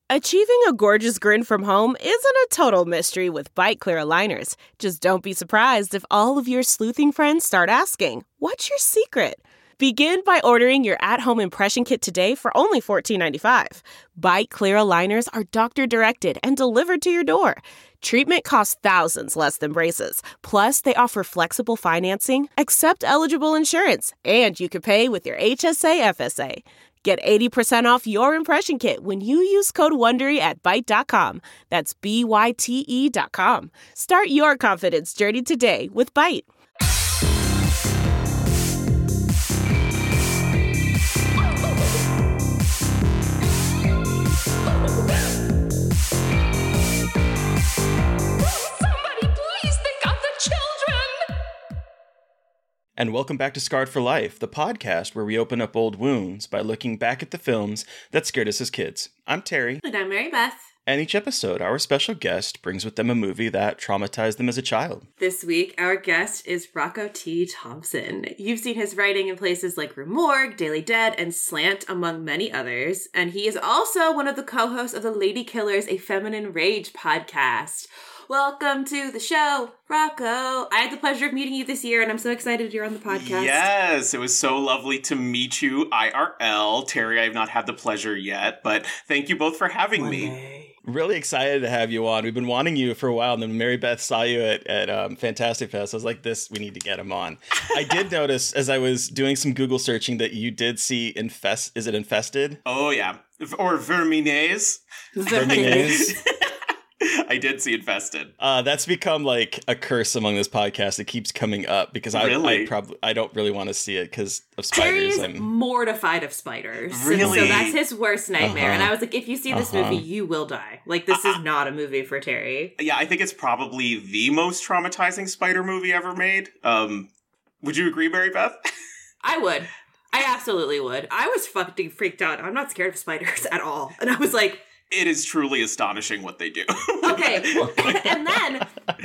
Achieving a gorgeous grin from home isn't a total mystery with Byte Clear aligners. Just don't be surprised if all of your sleuthing friends start asking, "What's your secret?" Begin by ordering your at-home impression kit today for only $14.95. Byte Clear aligners are doctor-directed and delivered to your door. Treatment costs thousands less than braces. Plus, they offer flexible financing, accept eligible insurance, and you can pay with your HSA FSA. Get 80% off your impression kit when you use code WONDERY at Byte.com. That's BYTE.com. Start your confidence journey today with Byte. And welcome back to Scarred for Life, the podcast where we open up old wounds by looking back at the films that scared us as kids. I'm Terry. And I'm Mary Beth. And each episode, our special guest brings with them a movie that traumatized them as a child. This week, our guest is Rocco T. Thompson. You've seen his writing in places like Rue Morgue, Daily Dead, and Slant, among many others. And he is also one of the co-hosts of the Lady Killers, a Feminine Rage podcast. Welcome to the show, Rocco. I had the pleasure of meeting you this year, and I'm so excited you're on the podcast. Yes, it was so lovely to meet you, IRL. Terry, I have not had the pleasure yet, but thank you both for having me. Really excited to have you on. We've been wanting you for a while, and then Mary Beth saw you at Fantastic Fest. I was like, we need to get him on. I did notice, as I was doing some Google searching, that you did see is it Infested? Oh, yeah. Or Vermines. Vermines. I did see Infested. That's become like a curse among this podcast. It keeps coming up because I don't really want to see it because of spiders. Terry's mortified of spiders. Really? So that's his worst nightmare. And I was like, if you see this movie, you will die. Like, this is not a movie for Terry. Yeah, I think it's probably the most traumatizing spider movie ever made. Would you agree, Mary Beth? I would. I absolutely would. I was fucking freaked out. I'm not scared of spiders at all. And I was like, it is truly astonishing what they do. Okay, and then,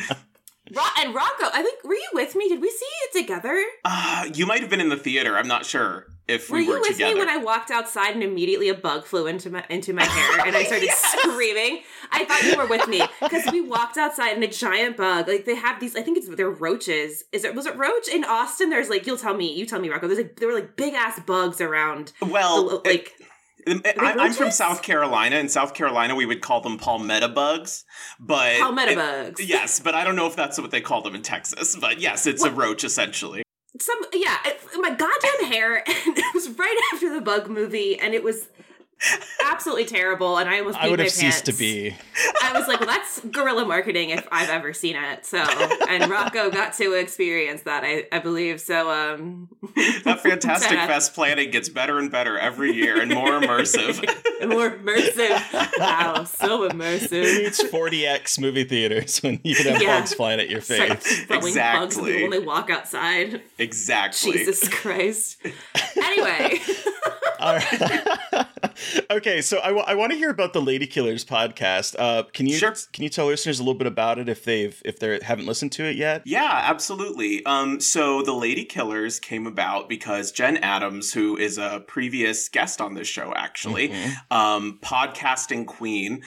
and Rocco, I think, were you with me? Did we see it together? You might have been in the theater. I'm not sure if we were together. Were you with me when I walked outside and immediately a bug flew into my hair and I started screaming? I thought you were with me because we walked outside and a giant bug, like they have these, I think they're roaches. Was it roach in Austin? There's like, you tell me, Rocco. There were like big ass bugs around. Well, I'm from South Carolina. In South Carolina, we would call them palmetto bugs. Palmetto bugs. Yes, but I don't know if that's what they call them in Texas. But yes, it's a roach, essentially. My goddamn hair. And it was right after the bug movie, and it was absolutely terrible, and I almost peed my pants. I would have ceased to be. I was like, well, that's guerrilla marketing if I've ever seen it. So, and Rocco got to experience that, I believe. So, that Fantastic Fest planning gets better and better every year, and more immersive. And more immersive. Wow, so immersive. It's 40X movie theaters when you can have bugs flying at your face. Exactly. Bugs when they walk outside. Exactly. Jesus Christ. Anyway. All right. Okay, so I want to hear about the Lady Killers podcast. Can you tell listeners a little bit about it if they haven't listened to it yet? Yeah, absolutely. So the Lady Killers came about because Jen Adams, who is a previous guest on this show, actually, podcasting queen,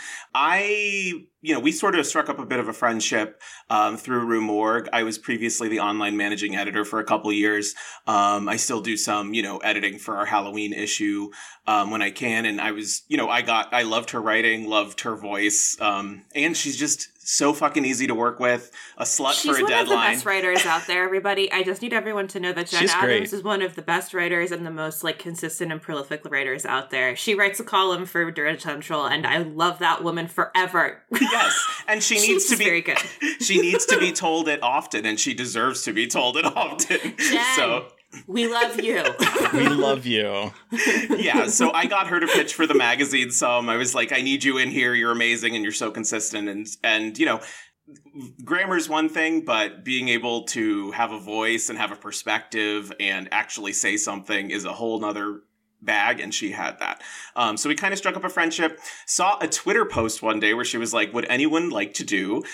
we sort of struck up a bit of a friendship through Rue Morgue. I was previously the online managing editor for a couple of years. I still do some, editing for our Halloween issue when I can. And I loved her writing, loved her voice. And she's just so fucking easy to work with. A slut for a deadline. She's one of the best writers out there, everybody. I just need everyone to know that Jen Adams is one of the best writers and the most consistent and prolific writers out there. She writes a column for Dirt Central, and I love that woman forever. Yes, and she needs to be very good. She needs to be told it often, and she deserves to be told it often. Jen, we love you. We love you. Yeah, so I got her to pitch for the magazine some. I was like, I need you in here. You're amazing, and you're so consistent. And grammar's one thing, but being able to have a voice and have a perspective and actually say something is a whole nother bag, and she had that. So we kind of struck up a friendship. Saw a Twitter post one day where she was like, would anyone like to do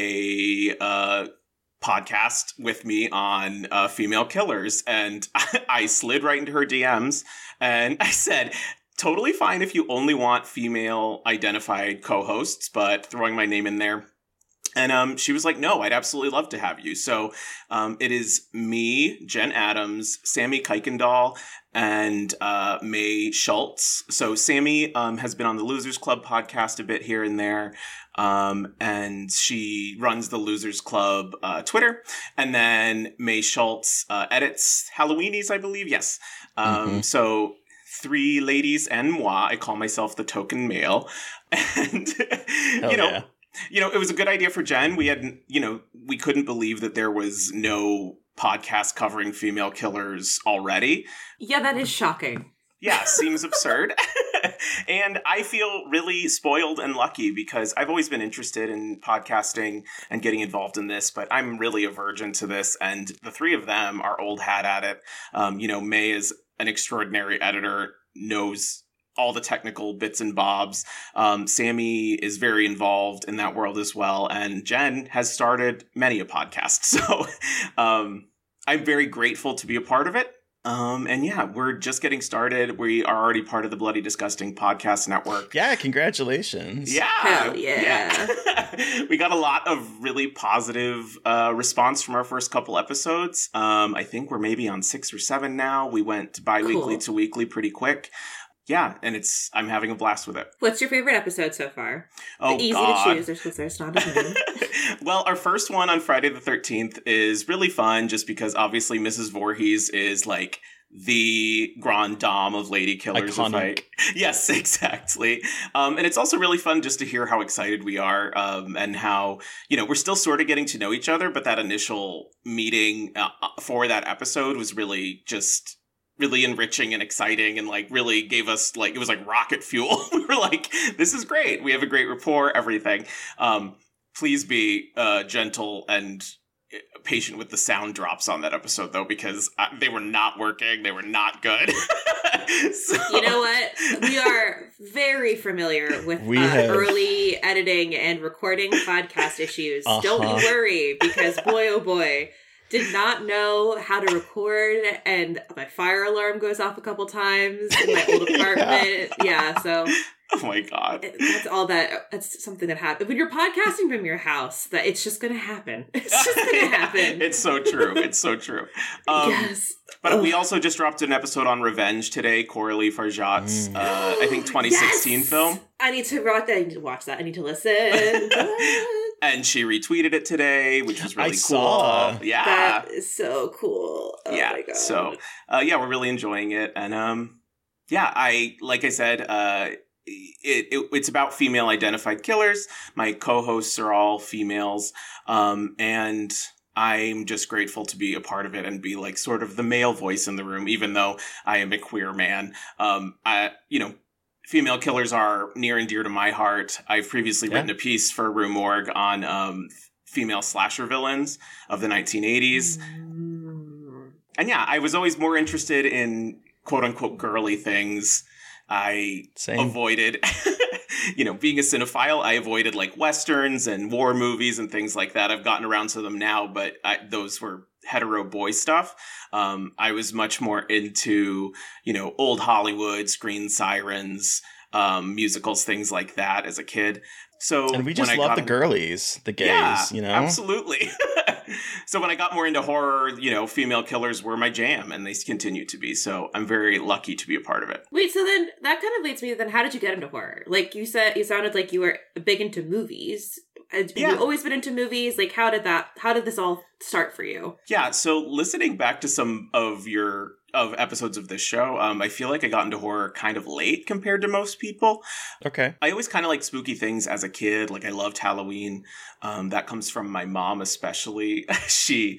a podcast with me on female killers? And I slid right into her DMs and I said, totally fine if you only want female identified co-hosts, but throwing my name in there. And she was like, no, I'd absolutely love to have you. So it is me, Jen Adams, Sammy Kuykendall, and May Schultz. So Sammy has been on the Losers Club podcast a bit here and there. And she runs the Losers Club Twitter. And then May Schultz edits Halloweenies, I believe. Yes. So 3 ladies and moi. I call myself the token male. And, it was a good idea for Jen. We had, we couldn't believe that there was no podcast covering female killers already. Yeah, that is shocking. Yeah, seems absurd. And I feel really spoiled and lucky because I've always been interested in podcasting and getting involved in this, but I'm really a virgin to this. And the 3 of them are old hat at it. May is an extraordinary editor, knows all the technical bits and bobs. Sammy is very involved in that world as well. And Jen has started many a podcast. So I'm very grateful to be a part of it. And yeah, we're just getting started. We are already part of the Bloody Disgusting Podcast Network. Yeah, congratulations. Yeah. Hell yeah. We got a lot of really positive response from our first couple episodes. I think we're maybe on 6 or 7 now. We went bi-weekly to weekly pretty quick. Yeah, and I'm having a blast with it. What's your favorite episode so far? Oh, easy God. to choose because there's not as many. Well, our first one on Friday the 13th is really fun just because obviously Mrs. Voorhees is like the grand dame of lady killers. Iconic. Yes, exactly. And it's also really fun just to hear how excited we are and how, we're still sort of getting to know each other, but that initial meeting for that episode was really just really enriching and exciting and like really gave us like, it was like rocket fuel. We were like, this is great. We have a great rapport, everything. Please be gentle and patient with the sound drops on that episode though, because they were not working. They were not good. So. You know what? We are very familiar with early editing and recording podcast issues. Don't you worry, because boy, oh boy, did not know how to record, and my fire alarm goes off a couple times in my old apartment. Yeah, so... Oh my God. That's something that happens. When you're podcasting from your house, that it's just going to happen. It's just going to happen. It's so true. It's so true. Yes. But we also just dropped an episode on Revenge today, Coralie Farjat's, I think, 2016 film. I need to watch that. I need to watch that. I need to listen. And she retweeted it today, which was really cool. Saw. Yeah. That is so cool. Oh yeah. My God. So, we're really enjoying it. And, like I said, it's about female identified killers. My co-hosts are all females. And I'm just grateful to be a part of it and be like sort of the male voice in the room, even though I am a queer man. Female killers are near and dear to my heart. I've previously written a piece for Rue Morgue on female slasher villains of the 1980s. And yeah, I was always more interested in quote unquote girly things. I avoided, being a cinephile, I avoided like Westerns and war movies and things like that. I've gotten around to them now, but those were hetero boy stuff. I was much more into, old Hollywood, Screen Sirens, musicals, things like that as a kid. So, and we just love the girlies, the gays, Absolutely. So when I got more into horror, female killers were my jam, and they continue to be. So I'm very lucky to be a part of it. Wait, so then that kind of leads me, then how did you get into horror? Like you said, you sounded like you were big into movies. Have you always been into movies? Like how did this all start for you? Yeah, so listening back to some of episodes of this show, I feel like I got into horror kind of late compared to most people. Okay. I always kind of liked spooky things as a kid. Like I loved Halloween. That comes from my mom especially. She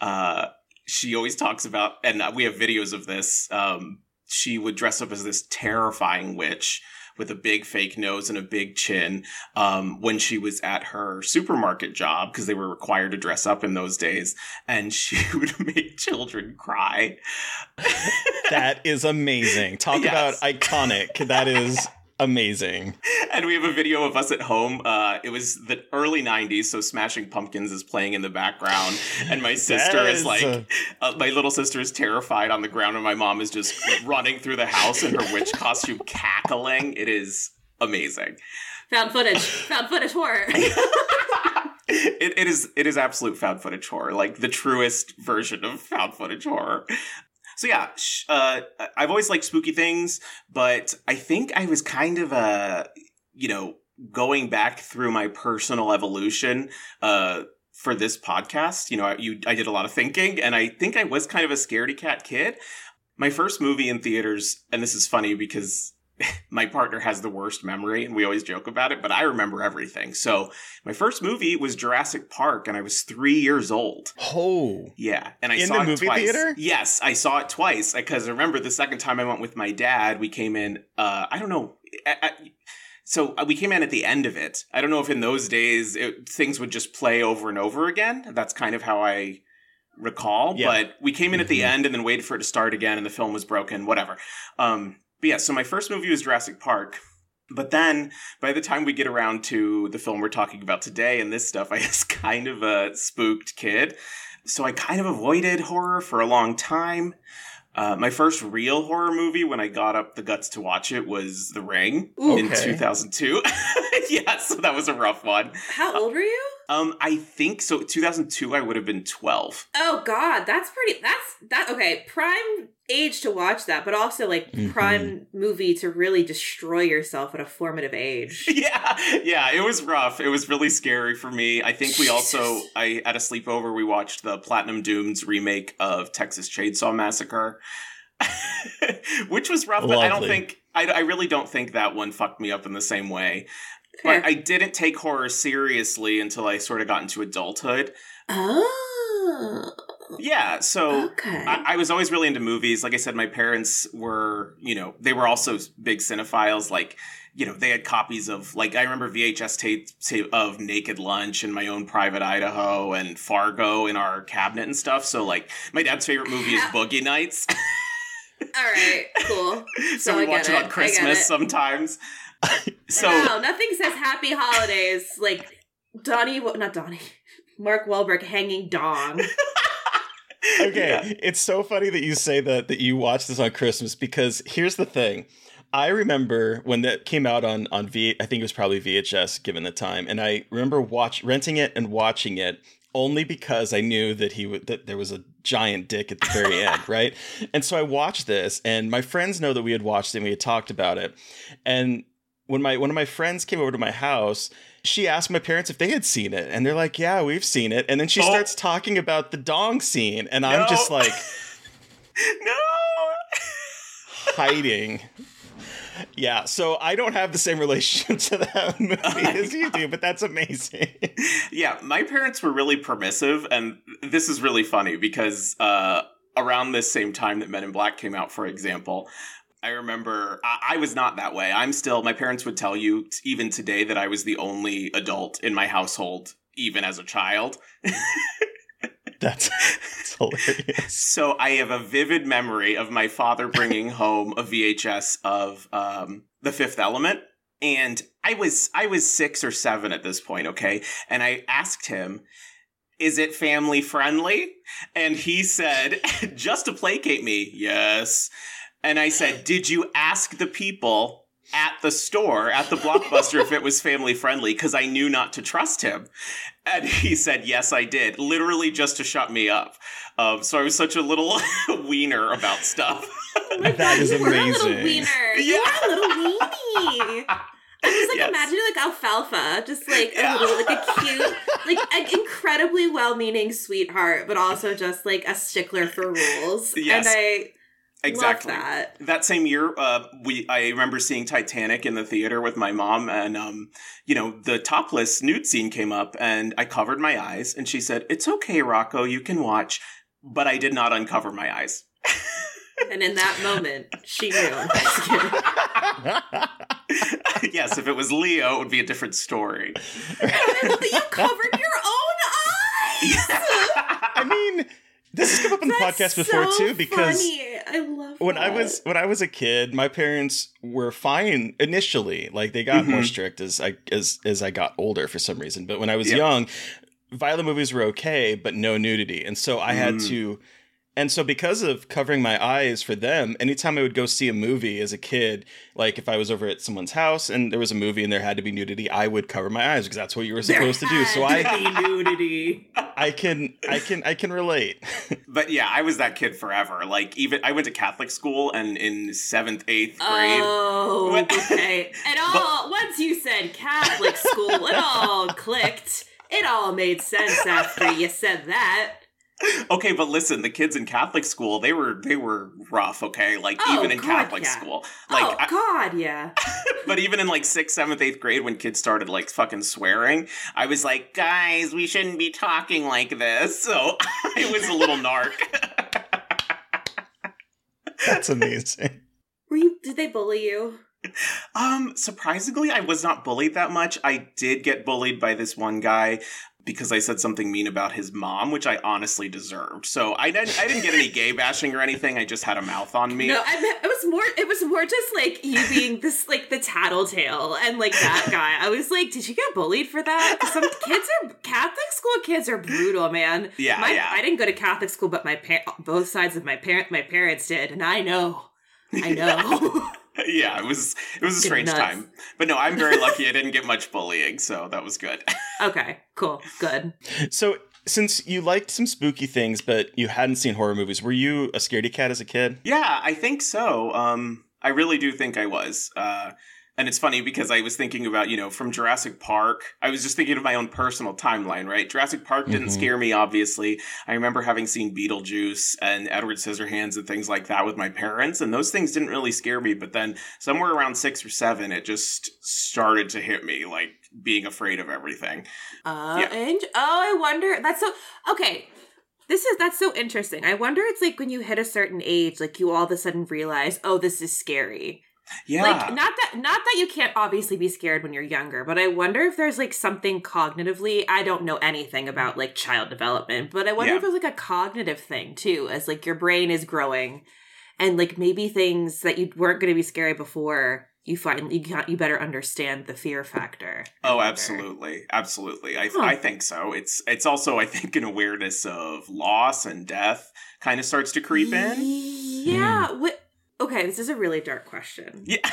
always talks about, and we have videos of this, she would dress up as this terrifying witch with a big fake nose and a big chin when she was at her supermarket job, because they were required to dress up in those days, and she would make children cry. That is amazing. Talk about iconic. That is amazing. And we have a video of us at home. It was the early 90s, so Smashing Pumpkins is playing in the background. And my sister is like, my little sister is terrified on the ground, and my mom is just running through the house in her witch costume, cackling. It is amazing. Found footage horror. It is absolute found footage horror, like the truest version of found footage horror. So yeah, I've always liked spooky things, but I think I was kind of going back through my personal evolution for this podcast. I did a lot of thinking, and I think I was kind of a scaredy cat kid. My first movie in theaters, and this is funny because my partner has the worst memory, and we always joke about it, but I remember everything. So my first movie was Jurassic Park, and I was 3 years old. Oh. Yeah. And I saw it in the movie twice. Theater? Yes, I saw it twice, because I remember the second time I went with my dad, we came in, I don't know, so we came in at the end of it. I don't know if in those days things would just play over and over again. That's kind of how I recall, but we came in at the end and then waited for it to start again, and the film was broken, whatever. But yeah, so my first movie was Jurassic Park. But then, by the time we get around to the film we're talking about today and this stuff, I was kind of a spooked kid. So I kind of avoided horror for a long time. My first real horror movie, when I got up the guts to watch it, was The Ring in 2002. Yeah, so that was a rough one. How old were you? I think so. 2002, I would have been 12. Oh God, okay. Prime age to watch that, but also like prime movie to really destroy yourself at a formative age. Yeah, it was rough. It was really scary for me. I think I at a sleepover, we watched the Platinum Dunes remake of Texas Chainsaw Massacre, which was rough, but I really don't think that one fucked me up in the same way. But I didn't take horror seriously until I sort of got into adulthood. Oh. Yeah, so I was always really into movies. Like I said, my parents were, they were also big cinephiles. Like, they had copies of, like, I remember VHS tapes of Naked Lunch and My Own Private Idaho and Fargo in our cabinet and stuff. So, like, my dad's favorite movie is Boogie Nights. All right, cool. So we watch it on Christmas sometimes. So wow, nothing says happy holidays like Mark Wahlberg hanging dong. Okay, It's so funny that you say that you watch this on Christmas, because here's the thing. I remember when that came out on I think it was probably VHS given the time, and I remember renting it and watching it only because I knew that there was a giant dick at the very end, right? And so I watched this, and my friends know that we had watched it and we had talked about it. And when one of my friends came over to my house, she asked my parents if they had seen it, and they're like, "Yeah, we've seen it." And then she starts talking about the dong scene, and I'm just like, no, hiding. Yeah, so I don't have the same relationship to that movie as you do, but that's amazing. Yeah, my parents were really permissive, and this is really funny because around this same time that Men in Black came out, for example, I remember I was not that way. My parents would tell you even today that I was the only adult in my household, even as a child. That's hilarious. So I have a vivid memory of my father bringing home a VHS of The Fifth Element. And I was 6 or 7 at this point, okay? And I asked him, "Is it family friendly?" And he said, just to placate me, "Yes." And I said, "Did you ask the people at the store, at the Blockbuster, if it was family friendly?" Because I knew not to trust him. And he said, "Yes, I did." Literally just to shut me up. So I was such a little wiener about stuff. That is amazing. You're a little wiener. Yeah. You're a little weenie. I just imagine like alfalfa, just like a little, like a cute, like an incredibly well-meaning sweetheart, but also just like a stickler for rules. Yes. And Exactly. love that. That same year, I remember seeing Titanic in the theater with my mom, and the topless nude scene came up, and I covered my eyes, and she said, "It's okay, Rocco, you can watch," but I did not uncover my eyes. And in that moment, she knew. Yes, if it was Leo, it would be a different story. You covered your own eyes. I mean, This has come up in the podcast before too, because funny. I love when that. I was a kid, my parents were fine initially. Like they got more strict as I got older for some reason. But when I was young, violent movies were okay, but no nudity. And so I had to. And so because of covering my eyes for them, anytime I would go see a movie as a kid, like if I was over at someone's house and there was a movie and there had to be nudity, I would cover my eyes because that's what you were supposed to do. So nudity. I can relate. But yeah, I was that kid forever. Like even I went to Catholic school, and in 7th, 8th grade. Oh, okay. Once you said Catholic school, it all clicked. It all made sense after you said that. Okay, but listen, the kids in Catholic school, they were rough, okay? Like, even in Catholic school. Like, yeah. But even in, like, 6th, 7th, 8th grade, when kids started, like, fucking swearing, I was like, guys, we shouldn't be talking like this. So, I was a little narc. That's amazing. Did they bully you? Surprisingly, I was not bullied that much. I did get bullied by this one guy because I said something mean about his mom, which I honestly deserved. So I didn't get any gay bashing or anything. I just had a mouth on me. No, it was more just like you being this like the tattletale and like that guy. I was like, did you get bullied for that? Some Catholic school kids are brutal, man. Yeah, I didn't go to Catholic school, but both sides of my parents did, and I know. Yeah, it was a strange time. But no, I'm very lucky I didn't get much bullying, so that was good. Okay, cool, good. So, since you liked some spooky things, but you hadn't seen horror movies, were you a scaredy cat as a kid? Yeah, I think so. I really do think I was. And it's funny because I was thinking about, from Jurassic Park, I was just thinking of my own personal timeline, right? Jurassic Park didn't scare me, obviously. I remember having seen Beetlejuice and Edward Scissorhands and things like that with my parents, and those things didn't really scare me. But then somewhere around 6 or 7, it just started to hit me, like being afraid of everything. I wonder, okay. That's so interesting. I wonder it's like when you hit a certain age, like you all of a sudden realize, oh, this is scary. Yeah. Like, not that you can't obviously be scared when you're younger, but I wonder if there's like something cognitively, I don't know anything about like child development, but I wonder if there's like a cognitive thing too, as like your brain is growing and like maybe things that you weren't going to be scary before, you find you better understand the fear factor. Oh, absolutely. Absolutely. I think so. It's also, I think, an awareness of loss and death kind of starts to creep in. Yeah. Okay, this is a really dark question. Yeah.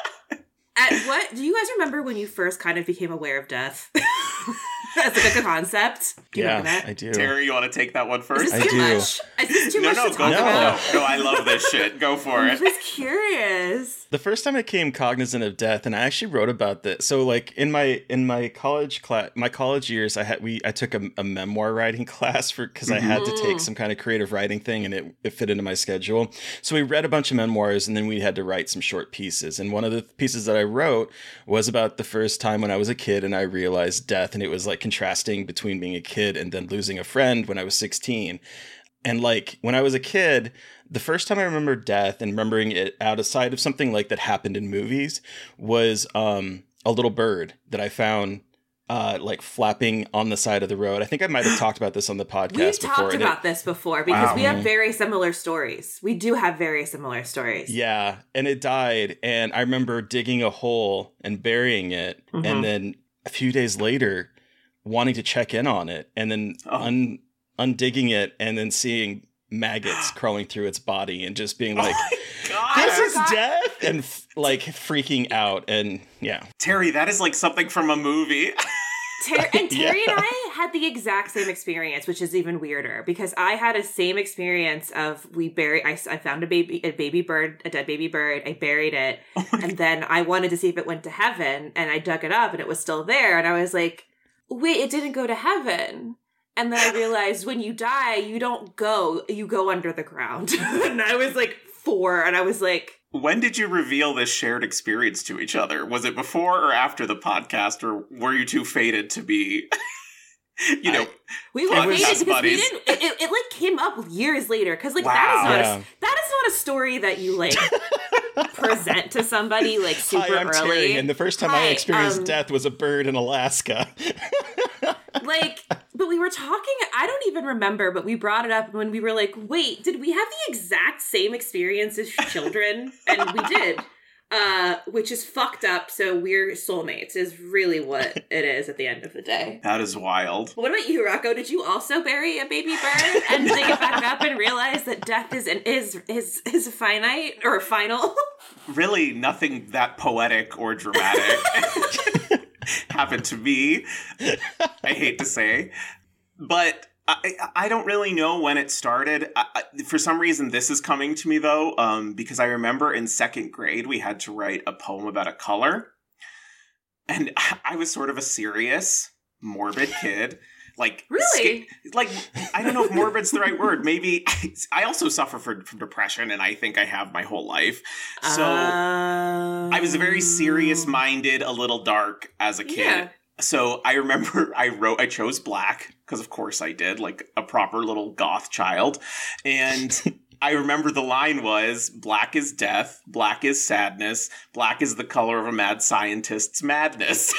Do you guys remember when you first kind of became aware of death? As like a concept? Do you remember that? I do. Terry, you want to take that one first? Is this too much? Is this too much to talk about? No, I love this shit. Go for it. I'm just curious. The first time I became cognizant of death, and I actually wrote about this. So, like in my college class, my college years, I took a memoir writing class because I had to take some kind of creative writing thing, and it fit into my schedule. So we read a bunch of memoirs, and then we had to write some short pieces. And one of the pieces that I wrote was about the first time when I was a kid, and I realized death, and it was like contrasting between being a kid and then losing a friend when I was 16. And like when I was a kid, the first time I remember death and remembering it outside of something like that happened in movies was a little bird that I found like flapping on the side of the road. I think I might have talked about this on the podcast We've before. Talked about this before because we have very similar stories. We do have very similar stories. Yeah, and it died, and I remember digging a hole and burying it, and then a few days later wanting to check in on it, and then undigging it, and then seeing maggots crawling through its body, and just being like, "This is death," and like freaking out, and yeah. Terry, that is like something from a movie. Terry and I had the exact same experience, which is even weirder because I had a same experience of I found a dead baby bird, I buried it, and then I wanted to see if it went to heaven, and I dug it up, and it was still there, and I was like, wait, it didn't go to heaven. And then I realized when you die, you don't go, you go under the ground. And I was like 4, and I was like... When did you reveal this shared experience to each other? Was it before or after the podcast, or were you too fated to be, we were fated because buddies? We didn't... It like came up years later, because like that is not a story that you like... present to somebody like super Hi, I'm early. Terry, and the first time I experienced death was a bird in Alaska. Like, but But we were talking, I don't even remember, but we brought it up when we were like, wait, did we have the exact same experience as children? And we did. Which is fucked up, so we're soulmates is really what it is at the end of the day. That is wild. What about you, Rocco? Did you also bury a baby bird and dig it back up and realize that death is finite or final? Really, nothing that poetic or dramatic happened to me. I hate to say. But I don't really know when it started. For some reason, this is coming to me, though, because I remember in second grade, we had to write a poem about a color. And I was sort of a serious, morbid kid. Like, really? I don't know if morbid's the right word. Maybe I also suffer from depression, and I think I have my whole life. So I was very serious-minded, a little dark as a kid. Yeah. So I remember I chose black, because of course I did, like a proper little goth child. And I remember the line was, black is death, black is sadness, black is the color of a mad scientist's madness.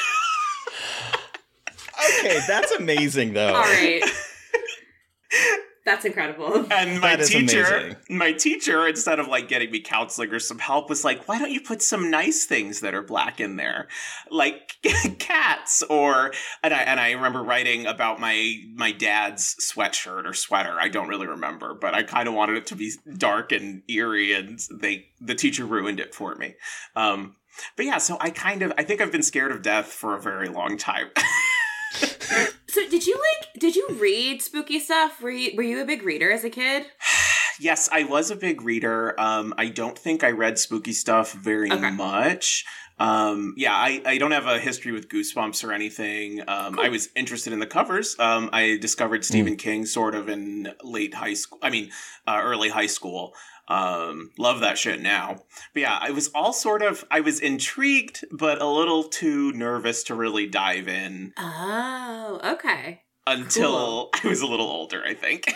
Okay, that's amazing, though. All right. That's incredible. And my teacher, instead of like getting me counseling or some help, was like, why don't you put some nice things that are black in there? Like cats and I remember writing about my dad's sweatshirt or sweater. I don't really remember, but I kind of wanted it to be dark and eerie, and the teacher ruined it for me. But yeah, so I think I've been scared of death for a very long time. So did you read spooky stuff? Were you a big reader as a kid? Yes, I was a big reader. I don't think I read spooky stuff very much. I don't have a history with Goosebumps or anything. Cool. I was interested in the covers. I discovered Stephen King sort of in early high school. Love that shit now. But yeah, I was intrigued, but a little too nervous to really dive in. Oh, okay. Until I was a little older, I think.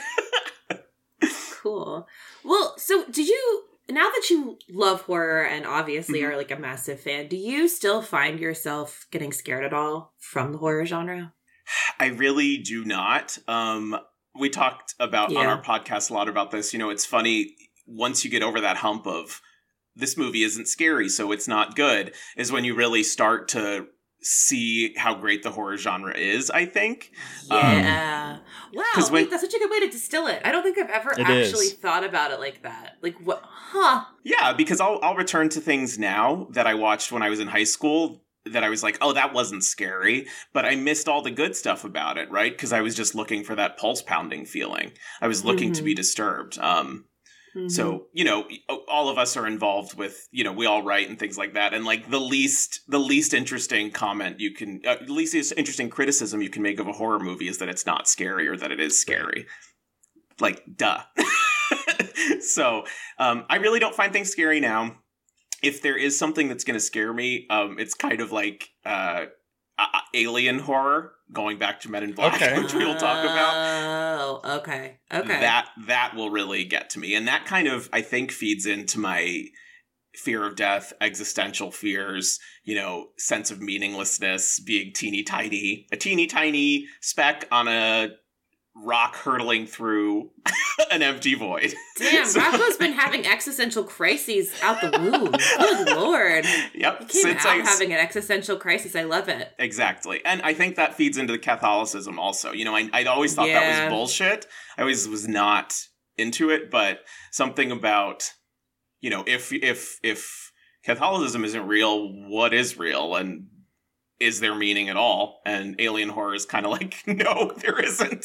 Cool. Well, so now that you love horror and obviously are like a massive fan, do you still find yourself getting scared at all from the horror genre? I really do not. We talked about on our podcast a lot about this. You know, it's funny, once you get over that hump of this movie isn't scary, so it's not good, is when you really start to see how great the horror genre is, I think. Yeah. Wow, that's such a good way to distill it. I don't think I've ever actually thought about it like that. Like, what? Huh. Yeah, because I'll return to things now that I watched when I was in high school that I was like, oh, that wasn't scary, but I missed all the good stuff about it, right? Because I was just looking for that pulse-pounding feeling. I was looking to be disturbed. So, you know, all of us are involved with, you know, we all write and things like that. And like the least interesting comment you can, least interesting criticism you can make of a horror movie is that it's not scary or that it is scary. Like, duh. So, I really don't find things scary now. If there is something that's going to scare me, it's kind of like, alien horror, going back to Men in Black, which we will talk about. Oh, okay. That will really get to me. And that kind of, I think, feeds into my fear of death, existential fears, you know, sense of meaninglessness, being a teeny tiny speck on a rock hurtling through an empty void. Damn, Rocco's been having existential crises out the womb. Good Lord. Yep. He came out having an existential crisis. I love it. Exactly. And I think that feeds into the Catholicism also. You know, I'd always thought that was bullshit. I always was not into it, but something about, you know, if Catholicism isn't real, what is real? And is there meaning at all? And alien horror is kind of like, no, there isn't.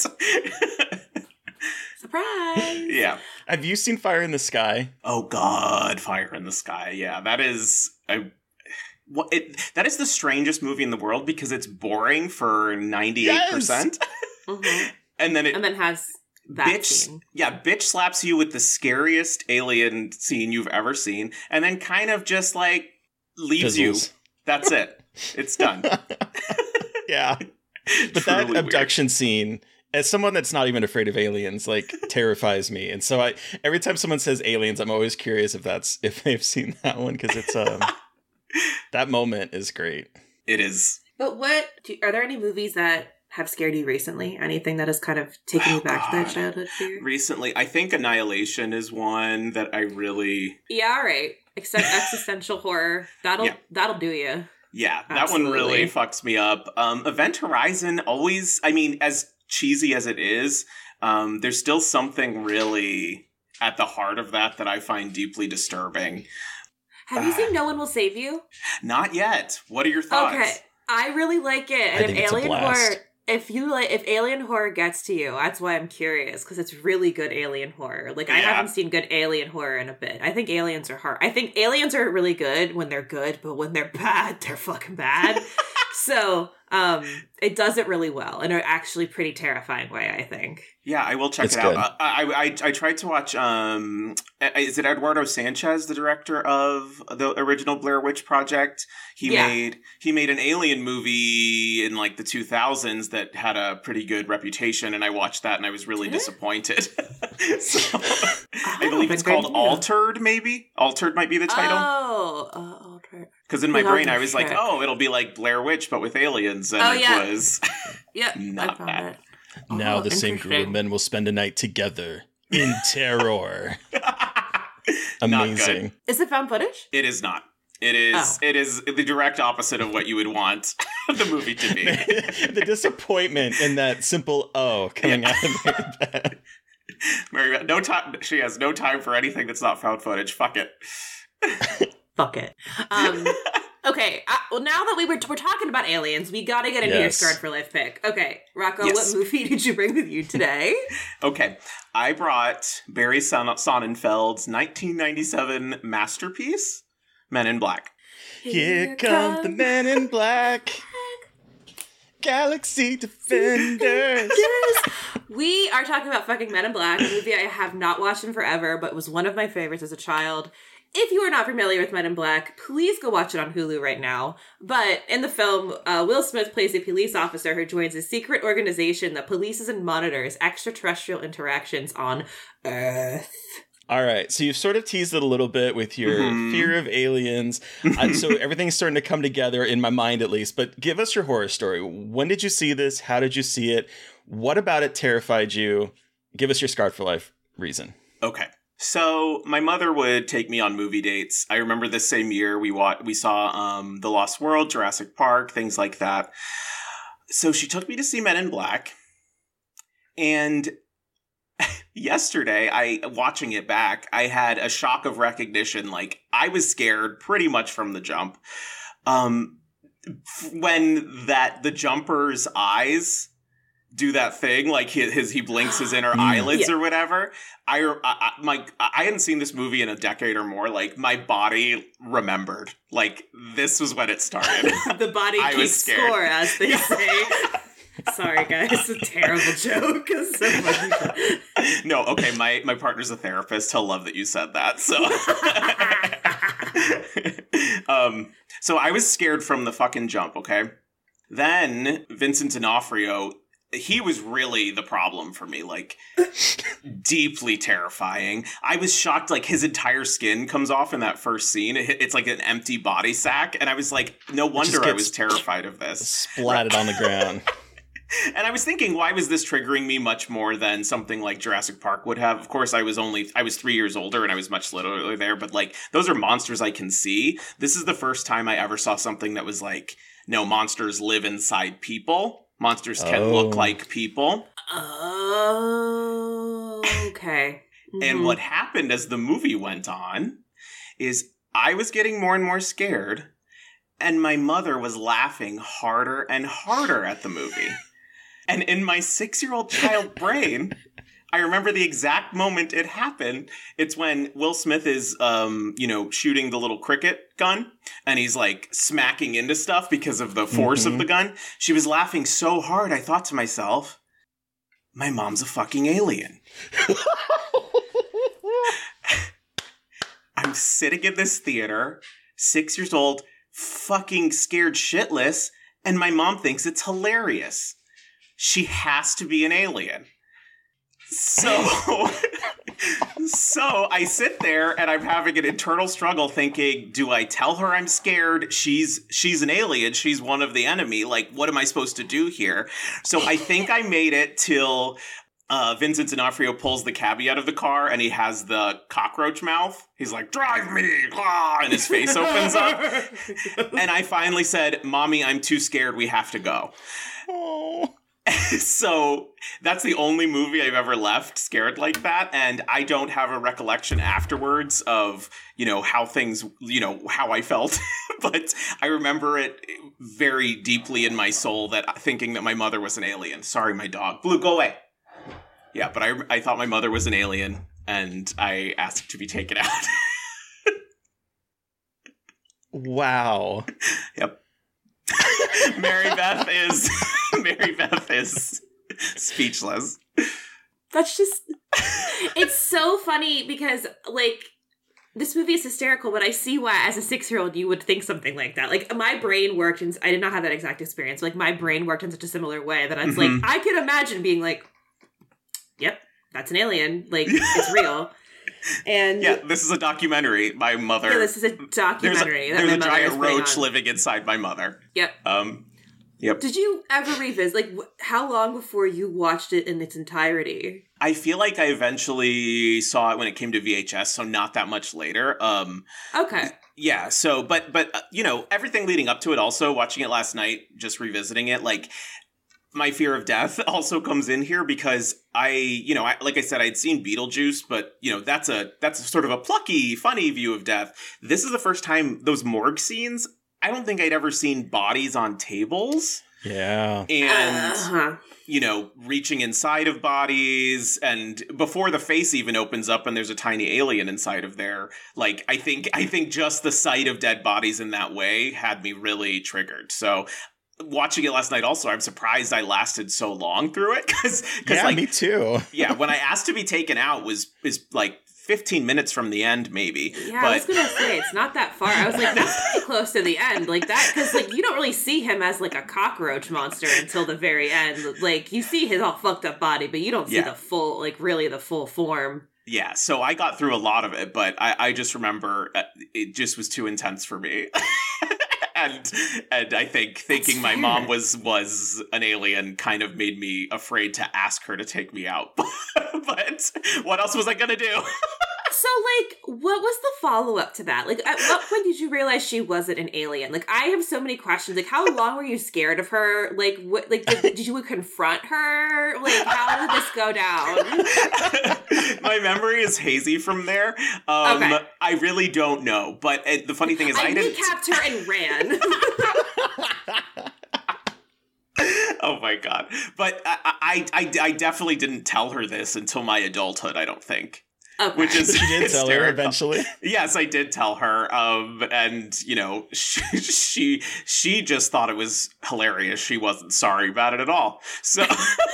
Surprise! Yeah. Have you seen Fire in the Sky? Oh God, Fire in the Sky. Yeah, that is that is the strangest movie in the world because it's boring for 98%. Yes! And then has that scene. Yeah, bitch slaps you with the scariest alien scene you've ever seen, and then kind of just like leaves you. That's it. It's done. Yeah. But that abduction scene, as someone that's not even afraid of aliens, like, terrifies me. And so every time someone says aliens, I'm always curious if they've seen that one, because it's that moment is great. It is. But are there any movies that have scared you recently? Anything that has kind of taken you back to that childhood fear? Recently, I think Annihilation is one that I really... Yeah, all right. Except existential horror. That'll do you. Yeah, that Absolutely. one really fucks me up. Event Horizon always, I mean, as cheesy as it is, there's still something really at the heart of that I find deeply disturbing. Have you seen No One Will Save You? Not yet. What are your thoughts? Okay, I really like it. And I think it's a blast. horror, if alien horror gets to you, that's why I'm curious, because it's really good alien horror. Like, I haven't seen good alien horror in a bit. I think aliens are hard. I think aliens are really good when they're good, but when they're bad, they're fucking bad. So, it does it really well in an actually pretty terrifying way, I think. Yeah, I will check it out. I tried to watch, is it Eduardo Sanchez, the director of the original Blair Witch Project? He made an alien movie in like the 2000s that had a pretty good reputation, and I watched that and I was really disappointed. So, I believe it's called Altered, maybe? Altered might be the title. Altered. Because in my brain I was like, oh, it'll be like Blair Witch, but with aliens, and it was not that. Now the same group of men will spend a night together in terror. Amazing. Is it found footage? It is not. It is. It is the direct opposite of what you would want the movie to be. The disappointment in that simple coming out of Mary Beth. Mary Beth, no time. She has no time for anything that's not found footage. Fuck it. Fuck it. Okay, well, now that we're talking about aliens, we gotta get into your Scarred for Life pick. Okay, Rocco, what movie did you bring with you today? Okay, I brought Barry Sonnenfeld's 1997 masterpiece, Men in Black. Here come the Men in Black. Galaxy Defenders. Yes. We are talking about fucking Men in Black, a movie I have not watched in forever, but was one of my favorites as a child. If you are not familiar with Men in Black, please go watch it on Hulu right now. But in the film, Will Smith plays a police officer who joins a secret organization that polices and monitors extraterrestrial interactions on Earth. All right, so you've sort of teased it a little bit with your fear of aliens. So everything's starting to come together in my mind, at least. But give us your horror story. When did you see this? How did you see it? What about it terrified you? Give us your Scarred for Life reason. Okay. So my mother would take me on movie dates. I remember this same year we saw The Lost World, Jurassic Park, things like that. So she took me to see Men in Black. And yesterday, watching it back, I had a shock of recognition. Like, I was scared pretty much from the jump. When the jumper's eyes do that thing, like he blinks his inner eyelids or whatever. I hadn't seen this movie in a decade or more. Like, my body remembered. Like, this was when it started. The body keeps score, as they say. Sorry, guys. It's a terrible joke. No, okay. My partner's a therapist. He'll love that you said that. So, so I was scared from the fucking jump. Okay. Then Vincent D'Onofrio, he was really the problem for me, like, deeply terrifying. I was shocked, like, his entire skin comes off in that first scene. It's like an empty body sack, and I was like, no wonder I was terrified of this. Splatted on the ground. And I was thinking, why was this triggering me much more than something like Jurassic Park would have? Of course, I was 3 years older, and I was much littler there, but, like, those are monsters I can see. This is the first time I ever saw something that was like, no, monsters live inside people. Monsters can look like people. Oh, okay. And what happened as the movie went on is I was getting more and more scared, and my mother was laughing harder and harder at the movie. And in my 6-year-old child brain, I remember the exact moment it happened. It's when Will Smith is, shooting the little cricket gun, and he's, like, smacking into stuff because of the force of the gun. She was laughing so hard, I thought to myself, my mom's a fucking alien. I'm sitting in this theater, 6 years old, fucking scared shitless, and my mom thinks it's hilarious. She has to be an alien. So So I sit there and I'm having an internal struggle thinking, do I tell her I'm scared? She's an alien. She's one of the enemy. Like, what am I supposed to do here? So I think I made it till Vincent D'Onofrio pulls the cabbie out of the car and he has the cockroach mouth. He's like, drive me! Ah! And his face opens up. And I finally said, Mommy, I'm too scared. We have to go. Oh. So that's the only movie I've ever left scared like that. And I don't have a recollection afterwards of, how things, how I felt. But I remember it very deeply in my soul that thinking that my mother was an alien. Sorry, my dog. Blue, go away. Yeah, but I thought my mother was an alien and I asked to be taken out. Wow. Yep. Mary Beth is speechless. That's just, it's so funny because, like, this movie is hysterical, but I see why, as a 6-year-old, you would think something like that. Like, my brain worked, and I did not have that exact experience. Like, my brain worked in such a similar way that it's like, I could imagine being like, yep, that's an alien. Like, it's real. And yeah, this is a documentary. My mother. Yeah, this is a documentary. There's a giant roach living inside my mother. Yep. Yep. Did you ever revisit? Like, how long before you watched it in its entirety? I feel like I eventually saw it when it came to VHS, so not that much later. Okay. Yeah. So, but everything leading up to it. Also, watching it last night, just revisiting it, like. My fear of death also comes in here because I like I said, I'd seen Beetlejuice, but that's a sort of a plucky, funny view of death. This is the first time those morgue scenes. I don't think I'd ever seen bodies on tables. Yeah. And, reaching inside of bodies and before the face even opens up and there's a tiny alien inside of there. Like, I think just the sight of dead bodies in that way had me really triggered. So watching it last night also, I'm surprised I lasted so long through it. Yeah, me too. Yeah, when I asked to be taken out is like 15 minutes from the end, maybe. Yeah, I was gonna say, it's not that far. I was like, that's pretty close to the end. Like, that, because, like, you don't really see him as, like, a cockroach monster until the very end. Like, you see his all fucked up body, but you don't see the full, like, really the full form. Yeah, so I got through a lot of it, but I just remember it just was too intense for me. And I think thinking my mom was an alien kind of made me afraid to ask her to take me out. But what else was I going to do? So, like, what was the follow-up to that? Like, at what point did you realize she wasn't an alien? Like, I have so many questions. Like, how long were you scared of her? Like, what? Like, did you confront her? Like, how did this go down? My memory is hazy from there. Okay. I really don't know. But the funny thing is, I didn't... kneecapped her and ran. Oh my god. But I definitely didn't tell her this until my adulthood, I don't think. Okay. Which is you did tell her eventually. Yes, I did tell her. And she just thought it was hilarious. She wasn't sorry about it at all. So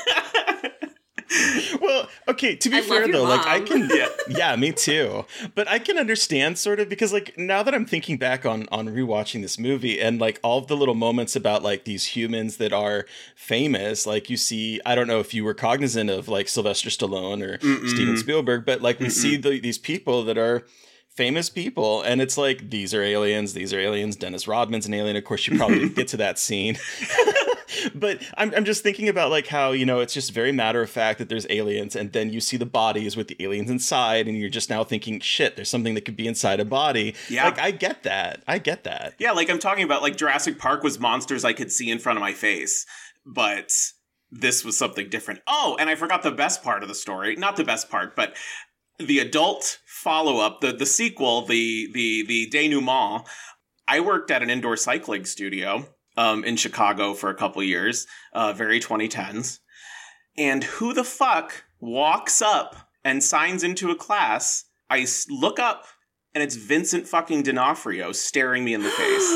Well, okay, to be fair though, like I can yeah, me too. But I can understand sort of because like now that I'm thinking back on rewatching this movie and like all of the little moments about like these humans that are famous, like you see, I don't know if you were cognizant of like Sylvester Stallone or Steven Spielberg, but like we see these people that are famous people and it's like these are aliens. Dennis Rodman's an alien. Of course, you probably didn't get to that scene. But I'm just thinking about like how, it's just very matter of fact that there's aliens and then you see the bodies with the aliens inside and you're just now thinking, shit, there's something that could be inside a body. Yeah. Like, I get that. Yeah, like I'm talking about like Jurassic Park was monsters I could see in front of my face, but this was something different. Oh, and I forgot the best part of the story. Not the best part, but the adult follow-up, the sequel, the denouement. I worked at an indoor cycling studio in Chicago for a couple years, very 2010s. And who the fuck walks up and signs into a class? I look up and it's Vincent fucking D'Onofrio staring me in the face.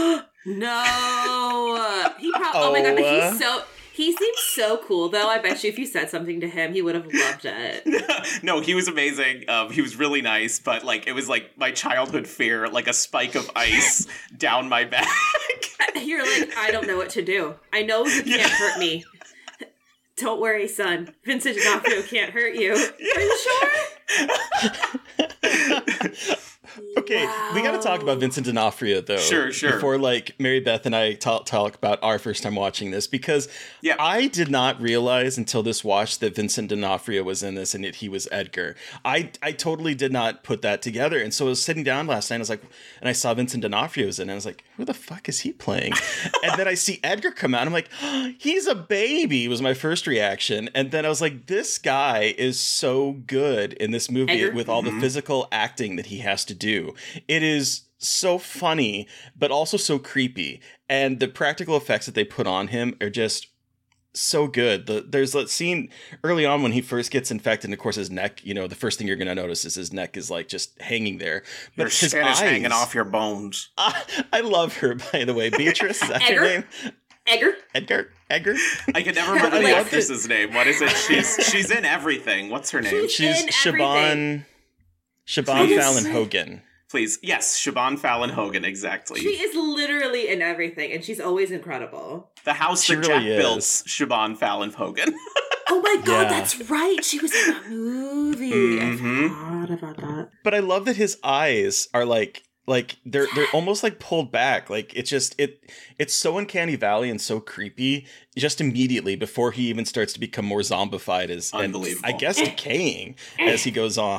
No! Oh my god, but he seems so cool, though. I bet you if you said something to him, he would have loved it. No, he was amazing. He was really nice, but like it was like my childhood fear, like a spike of ice down my back. You're like, I don't know what to do. I know you can't hurt me. Don't worry, son. Vincent D'Onofrio can't hurt you. Are you sure? Okay, we got to talk about Vincent D'Onofrio, though. Sure. Before, like, Mary Beth and I talk about our first time watching this, because I did not realize until this watch that Vincent D'Onofrio was in this and that he was Edgar. I totally did not put that together. And so I was sitting down last night, and I saw Vincent D'Onofrio was in it. I was like, who the fuck is he playing? And then I see Edgar come out. And I'm like, oh, he's a baby, was my first reaction. And then I was like, this guy is so good in this movie Edgar? with all the physical acting that he has to do. It is so funny, but also so creepy. And the practical effects that they put on him are just so good. There's that scene early on when he first gets infected, and of course his neck, the first thing you're going to notice is his neck is like just hanging there. But Your his skin eyes, is hanging off your bones. I love her, by the way. Beatrice, is that her name? Edgar? Edgar? I can never remember the actress's name. What is it? She's in everything. What's her name? She's Siobhan Fallon Hogan. Please. Yes, Siobhan Fallon Hogan, exactly. She is literally in everything, and she's always incredible. The house She that really Jack built, is. Siobhan Fallon Hogan. Oh my god, Yeah. that's right. She was in that movie. Mhm. I forgot about that. But I love that his eyes are like they're almost like pulled back. Like it's so uncanny valley and so creepy just immediately before he even starts to become more zombified and Unbelievable. I guess decaying as he goes on.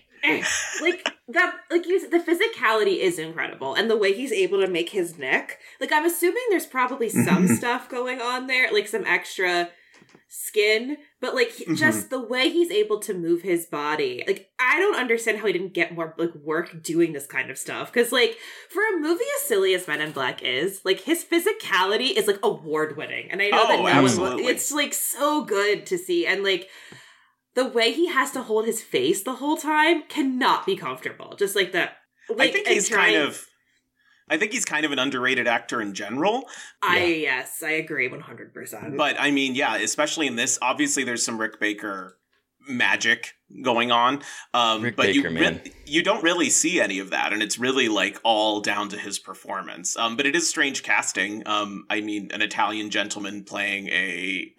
Like you said, the physicality is incredible, and the way he's able to make his neck. Like, I'm assuming there's probably some stuff going on there, like some extra skin, but like just the way he's able to move his body. Like, I don't understand how he didn't get more like work doing this kind of stuff. Because like for a movie as silly as Men in Black is, like his physicality is like award winning, and I know that no one. It's like so good to see, and like. The way he has to hold his face the whole time cannot be comfortable. Just like that. Like, I think he's kind of an underrated actor in general. Yes, I agree 100%. But I mean, yeah, especially in this, obviously there's some Rick Baker magic going on. Rick but Baker, man. You don't really see any of that, and it's really like all down to his performance. But it is strange casting. I mean, an Italian gentleman playing a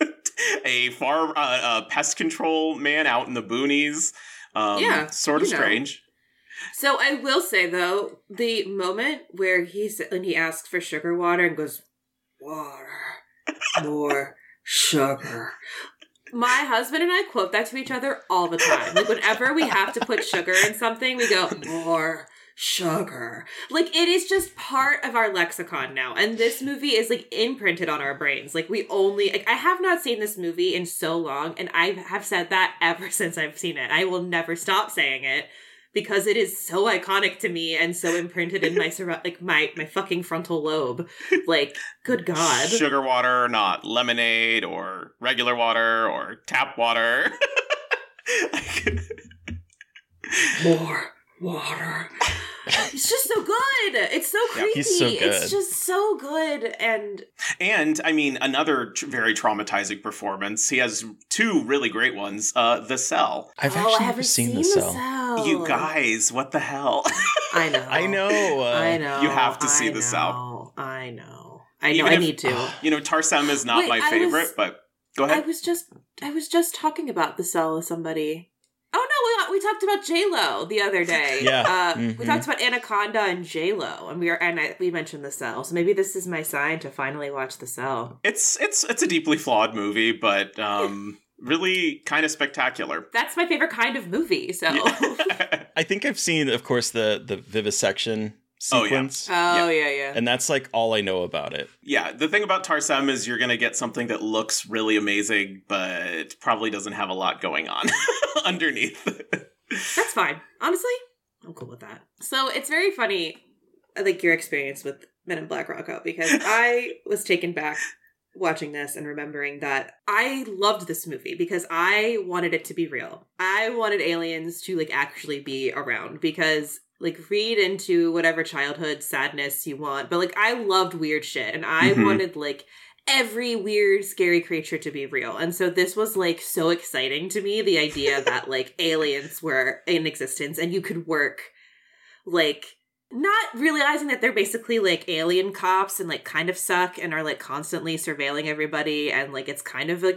pest control man out in the boonies. Sort of strange. So I will say though, the moment where when he asks for sugar water and goes, water, more sugar. My husband and I quote that to each other all the time. Like whenever we have to put sugar in something, we go, more sugar. Like it is just part of our lexicon now. And this movie is like imprinted on our brains. Like I have not seen this movie in so long, and I have said that ever since I've seen it. I will never stop saying it because it is so iconic to me and so imprinted in my my fucking frontal lobe. Like, good God. Sugar water or not, lemonade or regular water or tap water. More water. It's just so good. It's so creepy. He's so good. It's just so good. And I mean, another very traumatizing performance. He has two really great ones. The Cell. I haven't seen The Cell. You guys, what the hell? I know. I know. You have to see The Cell. I know. I need to. Tarsem is not my favorite, but go ahead. I was just talking about The Cell with somebody. Oh no, we talked about J-Lo the other day. Yeah. We talked about Anaconda and J-Lo, and we mentioned The Cell. So maybe this is my sign to finally watch The Cell. It's a deeply flawed movie, but really kind of spectacular. That's my favorite kind of movie. So I think I've seen, of course, the vivisection sequence. Oh yeah. And that's like all I know about it. Yeah, the thing about Tarsem is you're going to get something that looks really amazing, but probably doesn't have a lot going on underneath. That's fine. Honestly, I'm cool with that. So it's very funny, like your experience with Men in Black Rocco, because I was taken back watching this and remembering that I loved this movie because I wanted it to be real. I wanted aliens to like actually be around because like read into whatever childhood sadness you want. But like I loved weird shit and I wanted like every weird, scary creature to be real. And so this was like so exciting to me, the idea that like aliens were in existence and you could work like not realizing that they're basically like alien cops and like kind of suck and are like constantly surveilling everybody. And like it's kind of like a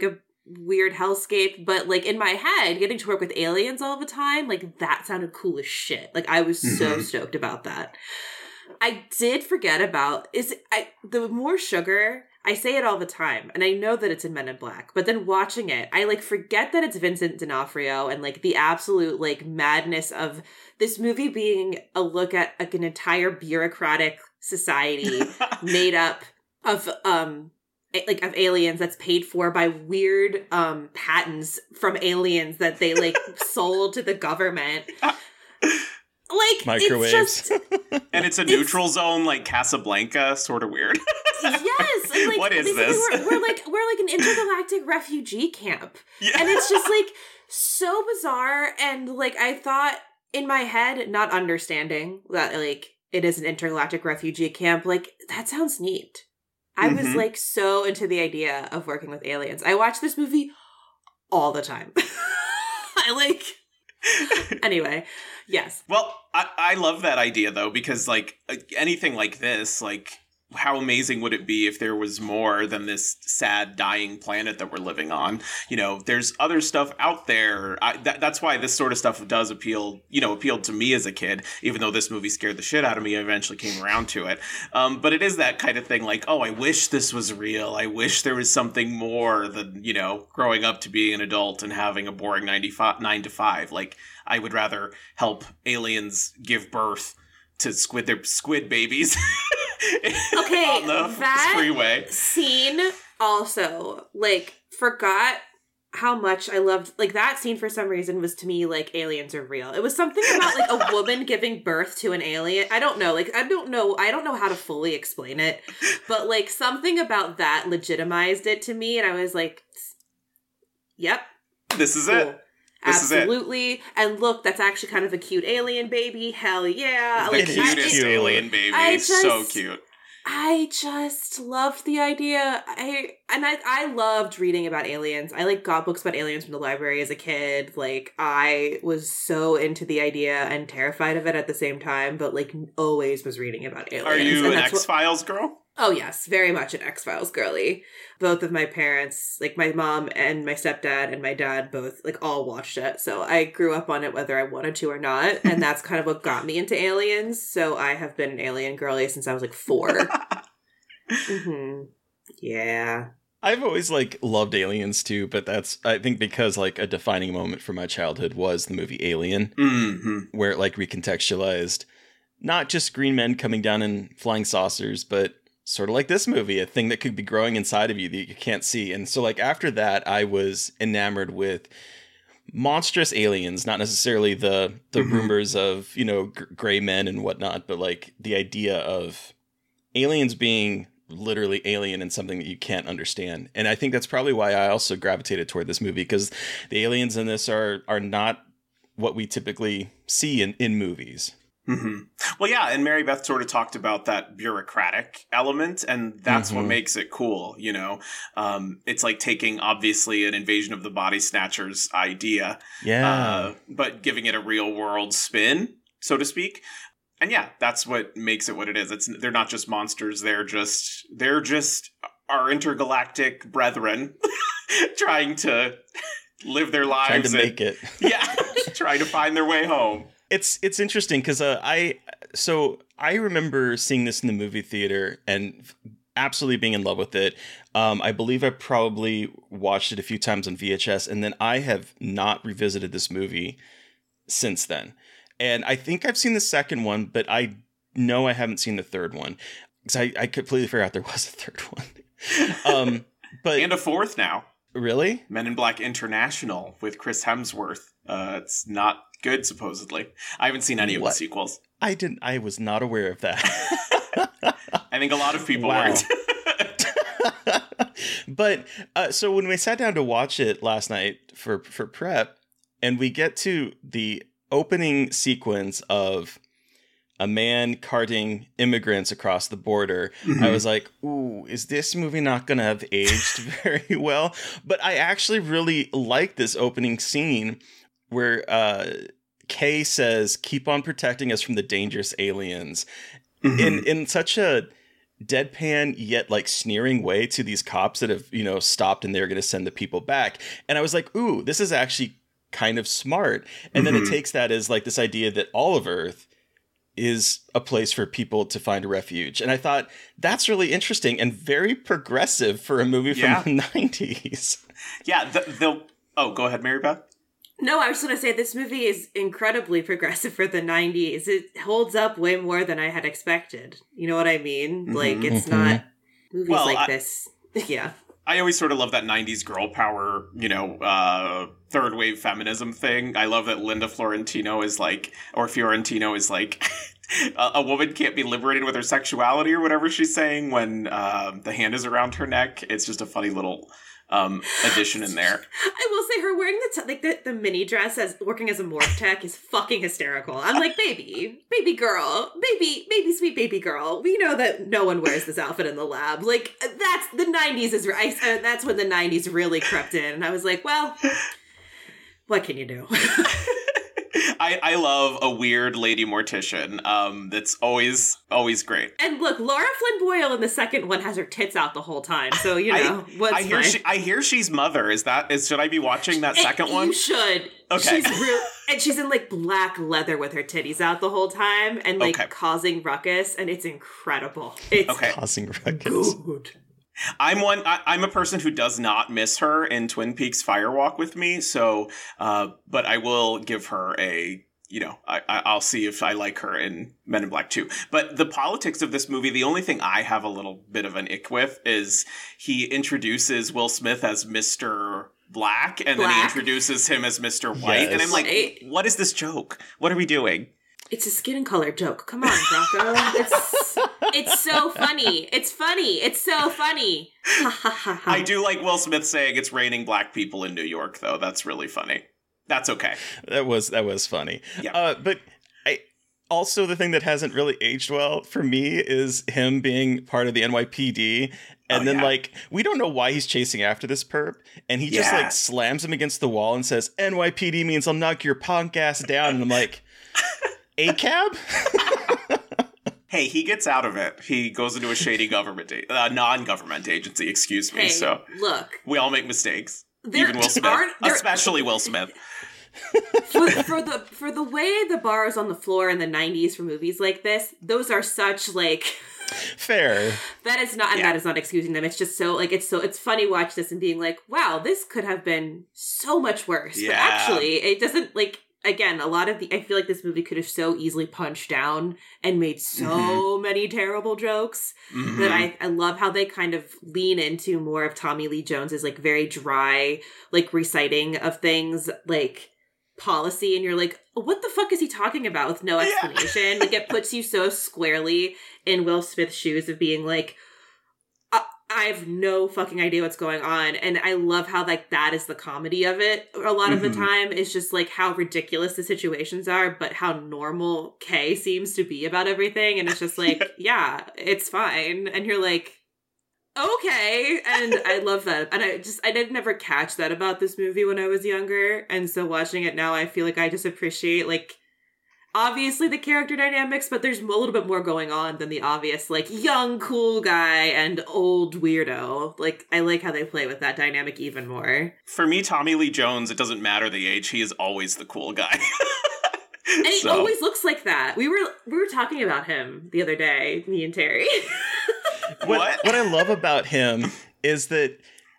weird hellscape, but like in my head, getting to work with aliens all the time, like that sounded cool as shit. Like I was so stoked about that. I did forget about the more sugar. I say it all the time, and I know that it's in Men in Black, but then watching it, I like forget that it's Vincent D'Onofrio and like the absolute like madness of this movie being a look at like an entire bureaucratic society made up of of aliens that's paid for by weird patents from aliens that they like sold to the government. Like microwaves. It's just, and it's a neutral zone like Casablanca, sort of weird. Yes. And like, what is this? We're like an intergalactic refugee camp. Yeah. And it's just like so bizarre. And like I thought in my head, not understanding that like it is an intergalactic refugee camp, like that sounds neat. I was like so into the idea of working with aliens. I watch this movie all the time. Anyway, yes. Well, I love that idea though, because like anything like this, like how amazing would it be if there was more than this sad dying planet that we're living on? You know, there's other stuff out there. That's why this sort of stuff does appealed to me as a kid, even though this movie scared the shit out of me. I eventually came around to it. But it is that kind of thing like, oh, I wish this was real. I wish there was something more than, you know, growing up to be an adult and having a boring 9 to 5. Like, I would rather help aliens give birth to squid babies. Okay, on the that freeway scene also, like, forgot how much I loved, like, that scene for some reason was to me like aliens are real. It was something about like a woman giving birth to an alien. I don't know how to fully explain it, but like something about that legitimized it to me, and I was like, yep, this is cool. it. Absolutely. And look, that's actually kind of a cute alien baby. Hell yeah. The cutest alien baby. So cute. I just loved the idea. I loved reading about aliens. I like got books about aliens from the library as a kid. Like I was so into the idea and terrified of it at the same time, but like always was reading about aliens. Are you an X-Files girl? Oh yes, very much an X-Files girly. Both of my parents, like my mom and my stepdad and my dad both, like all watched it. So I grew up on it whether I wanted to or not. And that's kind of what got me into aliens. So I have been an alien girly since I was like 4. Yeah. I've always like loved aliens too, but that's, I think, because like a defining moment for my childhood was the movie Alien, where it like recontextualized not just green men coming down in flying saucers, but sort of like this movie, a thing that could be growing inside of you that you can't see. And so like after that, I was enamored with monstrous aliens, not necessarily the rumors of, you know, gray men and whatnot, but like the idea of aliens being literally alien and something that you can't understand. And I think that's probably why I also gravitated toward this movie, because the aliens in this are not what we typically see in movies. Well, yeah, and Mary Beth sort of talked about that bureaucratic element, and that's what makes it cool, you know? It's like taking, obviously, an Invasion of the Body Snatchers idea, but giving it a real-world spin, so to speak. And yeah, that's what makes it what it is. They're not just monsters, they're just our intergalactic brethren trying to live their lives. Trying to make it. Yeah, trying to find their way home. It's interesting because I remember seeing this in the movie theater and absolutely being in love with it. I believe I probably watched it a few times on VHS, and then I have not revisited this movie since then. And I think I've seen the second one, but I know I haven't seen the third one because I completely forgot there was a third one. But and a fourth now. Really? Men in Black International with Chris Hemsworth. It's not good, supposedly. I haven't seen any of the sequels. I was not aware of that. I think a lot of people weren't. But so when we sat down to watch it last night for prep, and we get to the opening sequence of a man carting immigrants across the border, I was like, ooh, is this movie not going to have aged very well? But I actually really like this opening scene where Kay says, keep on protecting us from the dangerous aliens in such a deadpan yet like sneering way to these cops that have, you know, stopped and they're going to send the people back. And I was like, ooh, this is actually kind of smart. And then it takes that as like this idea that all of Earth is a place for people to find a refuge. And I thought that's really interesting and very progressive for a movie from the 90s. Yeah. Oh, go ahead, Mary Beth. No, I was going to say this movie is incredibly progressive for the 90s. It holds up way more than I had expected. You know what I mean? Like, it's not movies this. Yeah. I always sort of love that 90s girl power, you know, third wave feminism thing. I love that Linda Fiorentino is like, a woman can't be liberated with her sexuality or whatever she's saying when the hand is around her neck. It's just a funny little addition in there. I will say her wearing the mini dress as working as a morgue tech is fucking hysterical. I'm like, baby girl, sweet baby girl. We know that no one wears this outfit in the lab. Like, that's the 90s is right. That's when the 90s really crept in. And I was like, well, what can you do? I love a weird lady mortician. That's always great. And look, Laura Flynn Boyle in the second one has her tits out the whole time. So, you know, I hear she's mother. Should I be watching that second one? You should. Okay. She's in like black leather with her titties out the whole time and like causing ruckus, and it's incredible. It's causing ruckus. Good. I'm a person who does not miss her in Twin Peaks Firewalk with Me. So, but I will give her I'll see if I like her in Men in Black 2. But the politics of this movie, the only thing I have a little bit of an ick with is he introduces Will Smith as Mr. Black, and then he introduces him as Mr. White. Yes. And I'm like, what is this joke? What are we doing? It's a skin color joke. Come on, Rocco. It's so funny. It's funny. It's so funny. I do like Will Smith saying it's raining black people in New York, though. That's really funny. That's okay. That was funny. Yeah. But also the thing that hasn't really aged well for me is him being part of the NYPD. And like, we don't know why he's chasing after this perp. And he just like slams him against the wall and says, NYPD means I'll knock your punk ass down. And I'm like, ACAB? Hey, he gets out of it. He goes into a shady non-government agency, excuse me. Hey, so look. We all make mistakes. Even Will Smith. Especially Will Smith. For the way the bar is on the floor in the 90s for movies like this, those are such like fair. That is not excusing them. It's just so like it's funny watch this and being like, wow, this could have been so much worse. Yeah. But actually, it doesn't like. Again, I feel like this movie could have so easily punched down and made so many terrible jokes that I love how they kind of lean into more of Tommy Lee Jones's like very dry, like reciting of things like policy. And you're like, what the fuck is he talking about with no explanation? Like it puts you so squarely in Will Smith's shoes of being like, I have no fucking idea what's going on. And I love how like that is the comedy of it. A lot of the time it's just like how ridiculous the situations are, but how normal Kay seems to be about everything. And it's just like, yeah, it's fine. And you're like, okay. And I love that. And I did never catch that about this movie when I was younger. And so watching it now, I feel like I just appreciate like, obviously the character dynamics, but there's a little bit more going on than the obvious, like, young, cool guy and old weirdo. Like, I like how they play with that dynamic even more. For me, Tommy Lee Jones, it doesn't matter the age, he is always the cool guy. And he always looks like that. We were talking about him the other day, me and Terry. What I love about him is that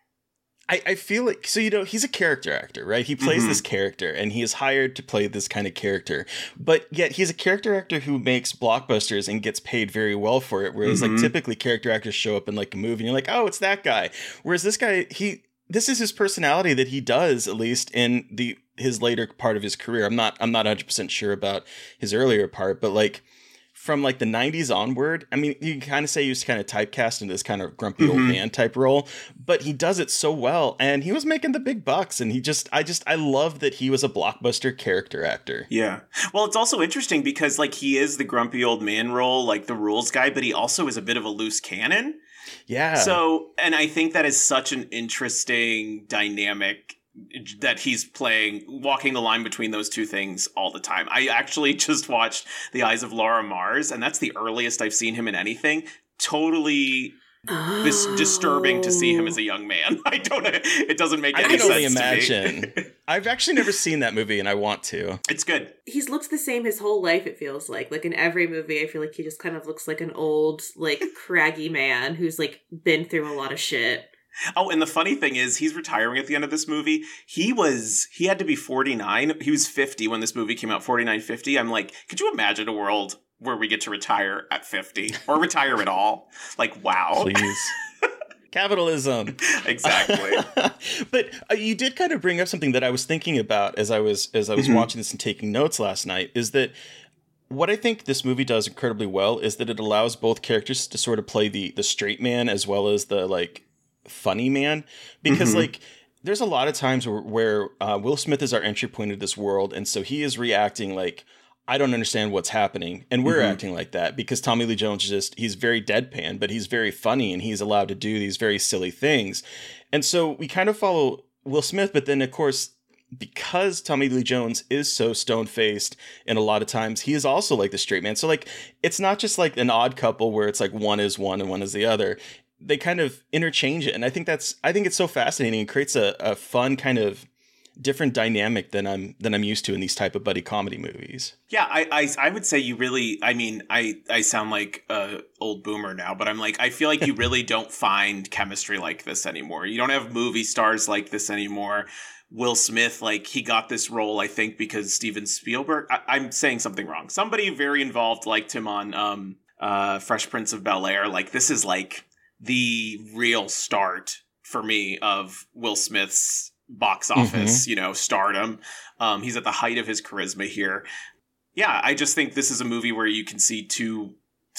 I feel like, so, you know, he's a character actor, right? He plays this character and he is hired to play this kind of character. But yet he's a character actor who makes blockbusters and gets paid very well for it. Whereas like typically character actors show up in like a movie and you're like, oh, it's that guy. Whereas this guy, this is his personality that he does, at least in his later part of his career. I'm not 100% sure about his earlier part, but like, from like the 90s onward, I mean, you can kind of say he was kind of typecast into this kind of grumpy old man type role, but he does it so well, and he was making the big bucks, and I love that he was a blockbuster character actor. Yeah. Well, it's also interesting because like he is the grumpy old man role, like the rules guy, but he also is a bit of a loose cannon. Yeah. So, and I think that is such an interesting dynamic that he's playing, walking the line between those two things all the time. I actually just watched The Eyes of Laura Mars, and that's the earliest I've seen him in anything. totally disturbing to see him as a young man. I don't know. It doesn't make any sense to me. I can only imagine. I've actually never seen that movie, and I want to. It's good. He's looked the same his whole life, it feels like. Like, in every movie, I feel like he just kind of looks like an old, like, craggy man who's, like, been through a lot of shit. Oh, and the funny thing is, he's retiring at the end of this movie. He had to be 49. He was 50 when this movie came out, 49, 50. I'm like, could you imagine a world where we get to retire at 50 or retire at all? Like, wow. Please. Capitalism. Exactly. But you did kind of bring up something that I was thinking about as I was watching this and taking notes last night, is that what I think this movie does incredibly well is that it allows both characters to sort of play the straight man as well as the, like, funny man. Because, like, there's a lot of times where Will Smith is our entry point into this world, and so he is reacting like, I don't understand what's happening. And we're acting like that because Tommy Lee Jones he's very deadpan, but he's very funny and he's allowed to do these very silly things. And so we kind of follow Will Smith, but then of course, because Tommy Lee Jones is so stone-faced and a lot of times he is also like the straight man. So like, it's not just like an odd couple where it's like one is one and one is the other. They kind of interchange it. And I think it's so fascinating. It creates a fun kind of different dynamic than I'm used to in these type of buddy comedy movies. Yeah, I would say you really, I mean, I sound like a old boomer now, but I'm like, I feel like you really don't find chemistry like this anymore. You don't have movie stars like this anymore. Will Smith, like, he got this role, I think, because Steven Spielberg, I'm saying something wrong. Somebody very involved liked him on Fresh Prince of Bel-Air. Like, this is like the real start for me of Will Smith's box office, stardom. He's at the height of his charisma here. Yeah, I just think this is a movie where you can see two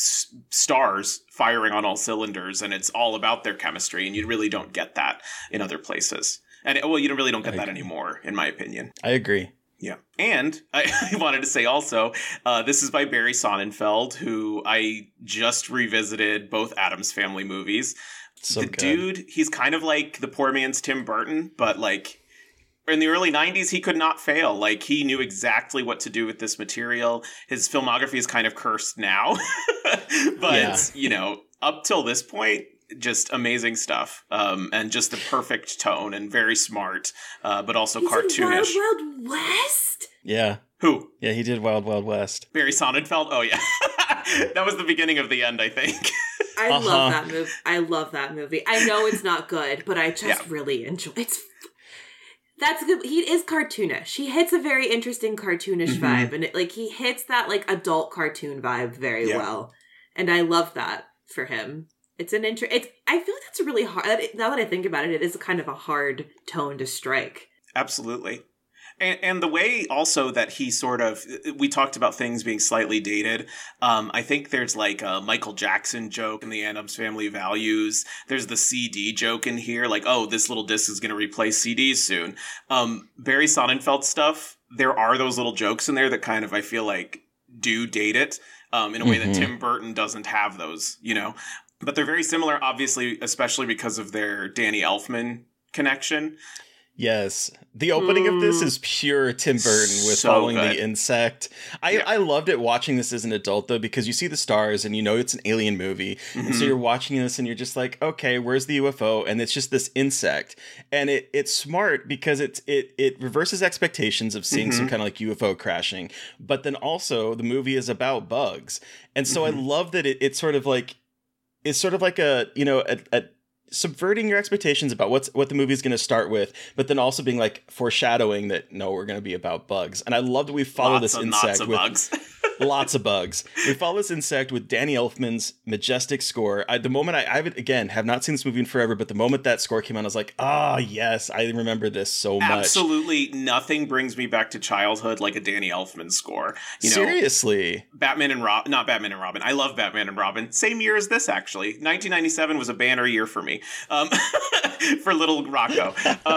stars firing on all cylinders, and it's all about their chemistry, and you really don't get that in other places. And, well, you really don't get that anymore, in my opinion. I agree. Yeah. And I wanted to say also, this is by Barry Sonnenfeld, who I just revisited both Addams Family movies. So the good. Dude, he's kind of like the poor man's Tim Burton, but like in the early 90s, he could not fail. Like, he knew exactly what to do with this material. His filmography is kind of cursed now, but, up till this point, just amazing stuff. And just the perfect tone and very smart, but also He's cartoonish. In Wild Wild West? Yeah. Who? Yeah, he did Wild Wild West. Barry Sonnenfeld? Oh, yeah. That was the beginning of the end, I think. I love that movie. I love that movie. I know it's not good, but I just really enjoy it. That's good. He is cartoonish. He hits a very interesting cartoonish vibe, and he hits that like adult cartoon vibe very well. And I love that for him. It's I feel like that's really hard. Now that I think about it, it is kind of a hard tone to strike. Absolutely. And the way also that he we talked about things being slightly dated. I think there's like a Michael Jackson joke in the Addams Family Values. There's the CD joke in here. Like, oh, this little disc is going to replace CDs soon. Barry Sonnenfeld stuff, there are those little jokes in there that kind of, I feel like, do date it in a way that Tim Burton doesn't have those, But they're very similar, obviously, especially because of their Danny Elfman connection. Yes. The opening of this is pure Tim Burton with following the insect. I loved it watching this as an adult, though, because you see the stars and it's an alien movie. And so you're watching this and you're just like, okay, where's the UFO? And it's just this insect. And it's smart because it reverses expectations of seeing some kind of like UFO crashing. But then also the movie is about bugs. And so I love that it's sort of like a subverting your expectations about what the movie is going to start with, but then also being like foreshadowing that no, we're going to be about bugs. And I love that we follow this insect with bugs. Lots of bugs. We follow this insect with Danny Elfman's majestic score. The moment I have not seen this movie in forever, but the moment that score came on, I was like, yes, I remember this so much. Absolutely nothing brings me back to childhood like a Danny Elfman score. Seriously. Not Batman and Robin. I love Batman and Robin. Same year as this, actually. 1997 was a banner year for me. For little Rocco.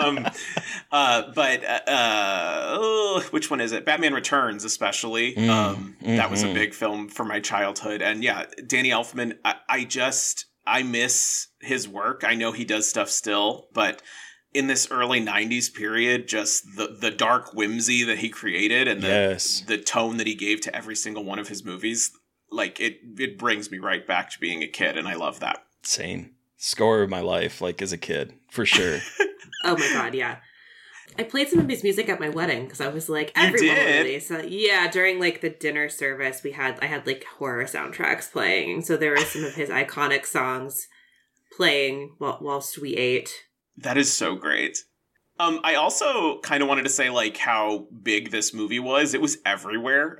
Which one is it? Batman Returns, especially. That was a big film for my childhood. And yeah, Danny Elfman, I miss his work. I know he does stuff still, but in this early 90s period, just the dark whimsy that he created and the tone that he gave to every single one of his movies, like it brings me right back to being a kid, and I love that. Same. Score of my life, like as a kid, for sure. Oh my God, yeah. I played some of his music at my wedding because I was like, everyone will release. So yeah, during like the dinner service, I had like horror soundtracks playing. So there were some of his iconic songs playing whilst we ate. That is so great. I also kind of wanted to say like how big this movie was. It was everywhere.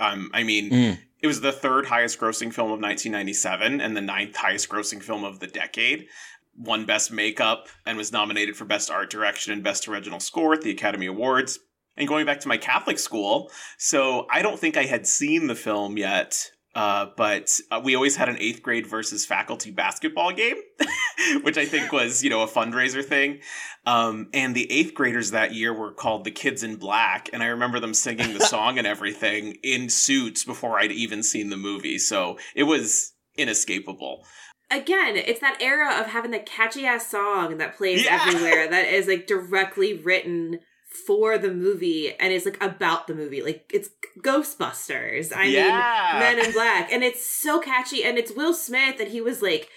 It was the third highest grossing film of 1997 and the ninth highest grossing film of the decade. Won Best Makeup and was nominated for Best Art Direction and Best Original Score at the Academy Awards. And going back to my Catholic school, so I don't think I had seen the film yet, but we always had an 8th grade versus faculty basketball game, which I think was, a fundraiser thing. And the 8th graders that year were called the Kids in Black. And I remember them singing the song and everything in suits before I'd even seen the movie. So it was inescapable. Again, it's that era of having the catchy-ass song that plays everywhere that is, like, directly written for the movie and is, like, about the movie. Like, it's Ghostbusters. I mean, Men in Black. And it's so catchy. And it's Will Smith, and he was, like,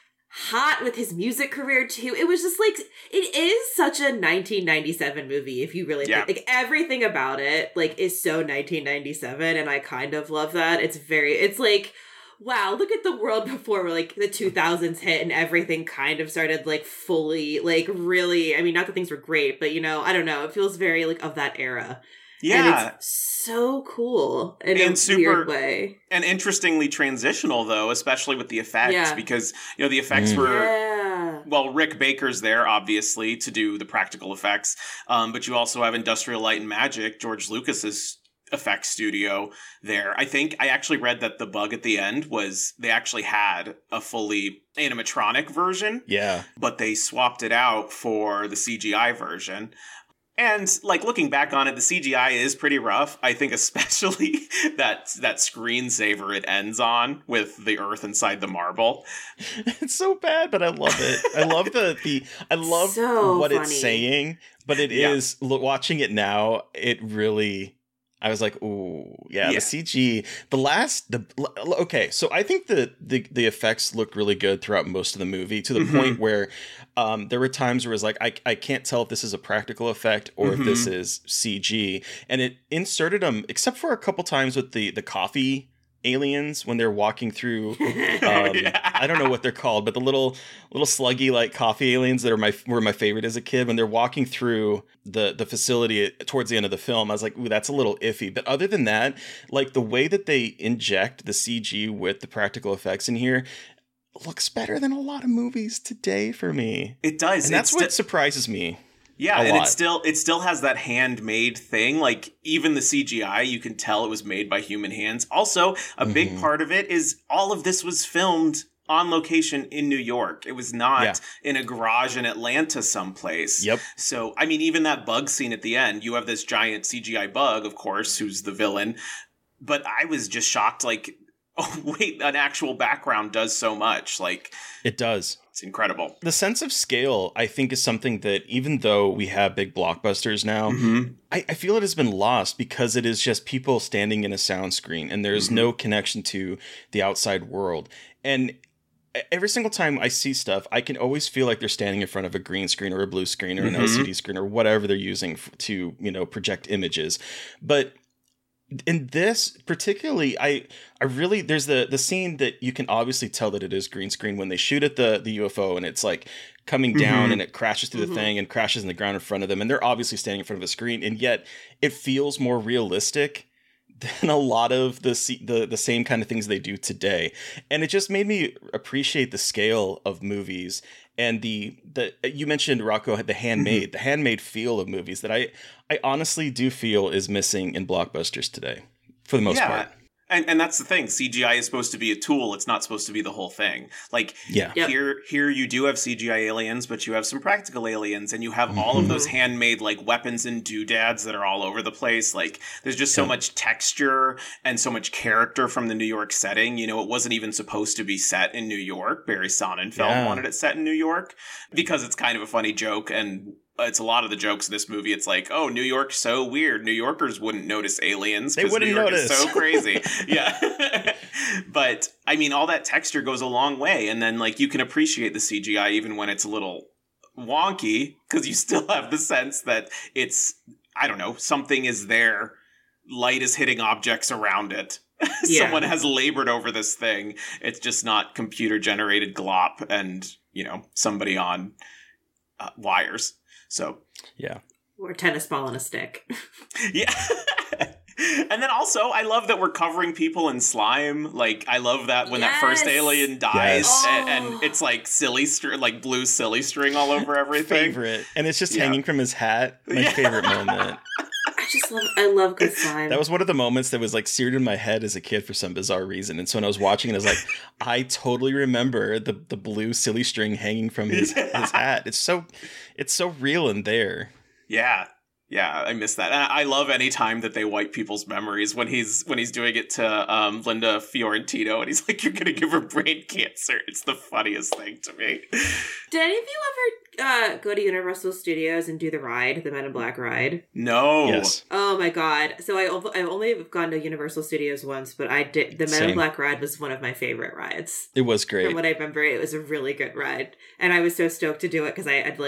hot with his music career, too. It was just, like, it is such a 1997 movie, if you really think. Like, everything about it, like, is so 1997, and I kind of love that. It's, like... Wow, look at the world before like the 2000s hit and everything kind of started like fully, like really, I mean, not that things were great, but I don't know, it feels very like of that era. Yeah. And it's so cool in a weird way. And interestingly transitional though, especially with the effects, because, the effects were, well, Rick Baker's there, obviously, to do the practical effects, but you also have Industrial Light and Magic, George Lucas's effects studio there. I think I actually read that the bug at the end was they actually had a fully animatronic version. Yeah. But they swapped it out for the CGI version. And like looking back on it, the CGI is pretty rough. I think especially that screensaver it ends on with the earth inside the marble. It's so bad, but I love it. I love I love so what funny. It's saying, but it is watching it now, it really I was like, ooh, yeah, the CG, okay. So I think the effects look really good throughout most of the movie to the point where there were times where it was like, I can't tell if this is a practical effect or if this is CG. And it inserted them, except for a couple times with the coffee aliens when they're walking through I don't know what they're called, but the little sluggy like coffee aliens that were my favorite as a kid. When they're walking through the facility towards the end of the film, I was like, ooh, that's a little iffy. But other than that, like the way that they inject the CG with the practical effects in here looks better than a lot of movies today for me. It does. And that's what surprises me. Yeah, and it still has that handmade thing. Like even the CGI, you can tell it was made by human hands. Also, a big part of it is all of this was filmed on location in New York. It was not in a garage in Atlanta someplace. Yep. So, I mean, even that bug scene at the end, you have this giant CGI bug, of course, who's the villain. But I was just shocked, like, oh, wait, an actual background does so much. Like, it does. It's incredible. The sense of scale, I think, is something that even though we have big blockbusters now, I feel it has been lost because it is just people standing in a sound screen and there's no connection to the outside world. And every single time I see stuff, I can always feel like they're standing in front of a green screen or a blue screen or an LCD screen or whatever they're using to, project images. But in this particularly, I really, there's the scene that you can obviously tell that it is green screen when they shoot at the UFO and it's like coming down and it crashes through the thing and crashes in the ground in front of them. And they're obviously standing in front of a screen. And yet it feels more realistic than a lot of the same kind of things they do today. And it just made me appreciate the scale of movies and the you mentioned, Rocco, the handmade feel of movies that I honestly do feel is missing in blockbusters today for the most part. And that's the thing. CGI is supposed to be a tool. It's not supposed to be the whole thing. Like here you do have CGI aliens, but you have some practical aliens, and you have all of those handmade like weapons and doodads that are all over the place. Like there's just so much texture and so much character from the New York setting. It wasn't even supposed to be set in New York. Barry Sonnenfeld wanted it set in New York because it's kind of a funny joke, and it's a lot of the jokes in this movie. It's like, oh, New York's so weird. New Yorkers wouldn't notice aliens. They wouldn't New York notice. Is so crazy. Yeah. But I mean, all that texture goes a long way. And then like you can appreciate the CGI even when it's a little wonky, because you still have the sense that it's, I don't know, something is there. Light is hitting objects around it. Yeah. Someone has labored over this thing. It's just not computer generated glop and, you know, somebody on wires. So, yeah. Or tennis ball on a stick. Yeah. And then also, I love that we're covering people in slime. Like, I love that when that first alien dies, Yes. and it's like like blue silly string all over everything. Favorite. And it's just hanging from his hat. My favorite moment. I love good slime. That was one of the moments that was like seared in my head as a kid for some bizarre reason. And so when I was watching it, I was like, I totally remember the blue silly string hanging from his hat. It's so real and there. Yeah. Yeah, I miss that. And I love any time that they wipe people's memories when he's doing it to Linda Fiorentino, and he's like, "You're gonna give her brain cancer." It's the funniest thing to me. Did any of you ever go to Universal Studios and do the ride, the Men in Black ride? No. Yes. Oh my god! So I've only gone to Universal Studios once, but I did the Men in Black ride was one of my favorite rides. It was great. From what I remember, it was a really good ride, and I was so stoked to do it because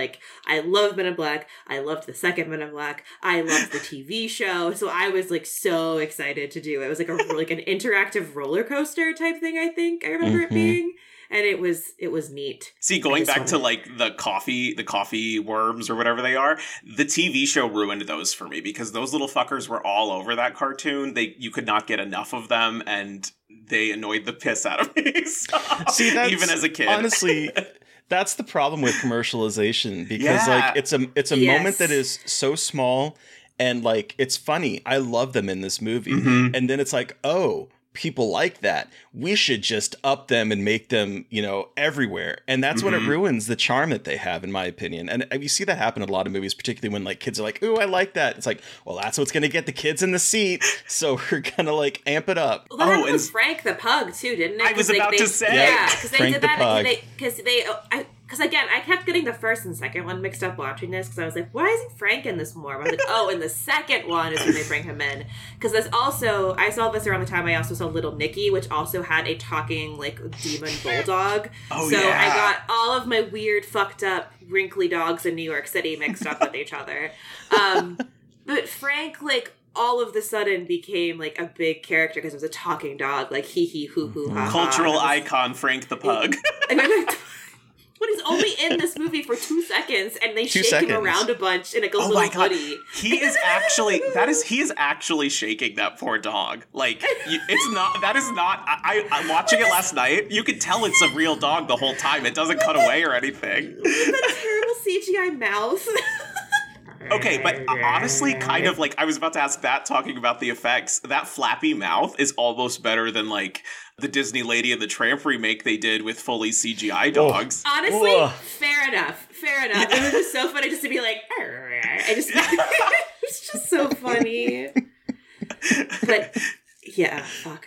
I love Men in Black. I loved the second Men in Black. I loved the TV show, so I was like so excited to do it. It was like an interactive roller coaster type thing. I think I remember it being, and it was neat. See, going back to like the coffee worms or whatever they are, the TV show ruined those for me because those little fuckers were all over that cartoon. You could not get enough of them, and they annoyed the piss out of me. So, See, that's, even as a kid, honestly. That's the problem with commercialization because like it's a moment that is so small and like it's funny. I love them in this movie. And then it's like, oh, people like that. We should just up them and make them, you know, everywhere. And that's when it ruins the charm that they have, in my opinion. And you see that happen in a lot of movies, particularly when like kids are like, ooh, I like that. It's like, well, that's what's going to get the kids in the seat. So we're going to like amp it up. Well, that happened with Frank the Pug too, didn't it? I was about to say. Yeah, because they Frank did the that Pug. because again, I kept getting the first and second one mixed up watching this because I was like, why isn't Frank in this more? But I was like, oh, and the second one is when they bring him in. Because there's also, I saw this around the time I also saw Little Nicky, which also had a talking, like, demon bulldog. Oh, so yeah. I got all of my weird, fucked up, wrinkly dogs in New York City mixed up with each other. But Frank, like, all of the sudden became, like, a big character because it was a talking dog, like, hee-hee, hoo-hoo, ha-ha. Cultural icon Frank the Pug. But he's only in this movie for 2 seconds, and they shake him around a bunch in like a little hoodie. He is actually shaking that poor dog. Like, I'm watching it last night. You could tell it's a real dog the whole time. It doesn't cut away or anything. With that terrible CGI mouth. Okay, but honestly, kind of like, I was about to ask that, talking about the effects, that flappy mouth is almost better than like the Disney Lady and the Tramp remake they did with fully CGI dogs. Honestly, fair enough. It was just so funny just to be like, it's just so funny. But yeah, fuck.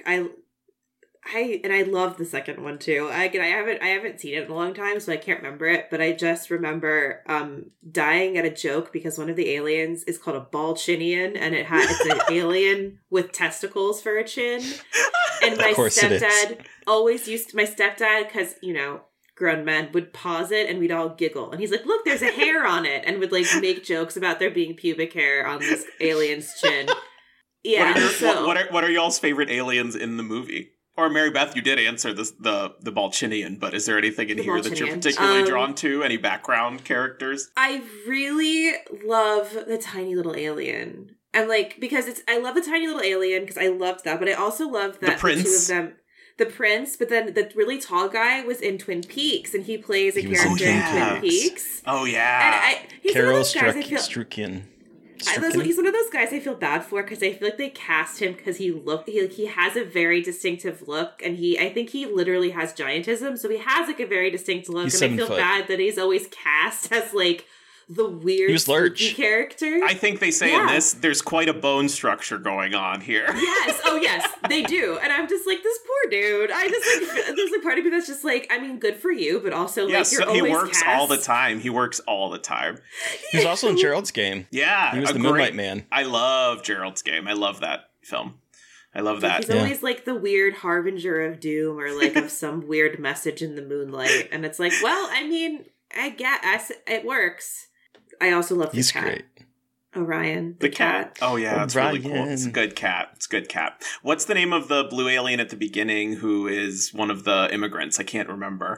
I loved the second one too. I haven't seen it in a long time, so I can't remember it. But I just remember dying at a joke because one of the aliens is called a Balchinian, and it's an alien with testicles for a chin. And my stepdad because you know, grown men would pause it, and we'd all giggle. And he's like, "Look, there's a hair on it," and would like make jokes about there being pubic hair on this alien's chin. Yeah. What are y'all's favorite aliens in the movie? Or Mary Beth, you did answer this, the Balchinian, but is there anything in here that you're particularly drawn to? Any background characters? I really love the tiny little alien. I'm like, because I love the tiny little alien because I loved that, but I also love that the two of them, the prince, but then the really tall guy was in Twin Peaks, and he plays a character in Twin Peaks. Oh yeah, and he's Carol one of those guys Strucken. He's one of those guys I feel bad for because I feel like they cast him because he has a very distinctive look, and I think he literally has giantism, so he has like a very distinct look, and I feel bad that he's always cast as like the weird He was Lurch character. I think they say in this, there's quite a bone structure going on here. Yes. Oh, yes, they do. And I'm just like, this poor dude. I just like, there's a part of me that's just like, I mean, good for you, but also like, you're always he works cast. all the time. He works all the time. He was also in Gerald's Game. Yeah. He was the Moonlight Man. I love Gerald's Game. I love that film. I love that. He's always like the weird harbinger of doom or like of some weird message in the moonlight. And it's like, well, I mean, I guess it works. I also love the cat. Great. Orion. The cat. Oh, yeah. It's really cool. It's a good cat. It's a good cat. What's the name of the blue alien at the beginning who is one of the immigrants? I can't remember.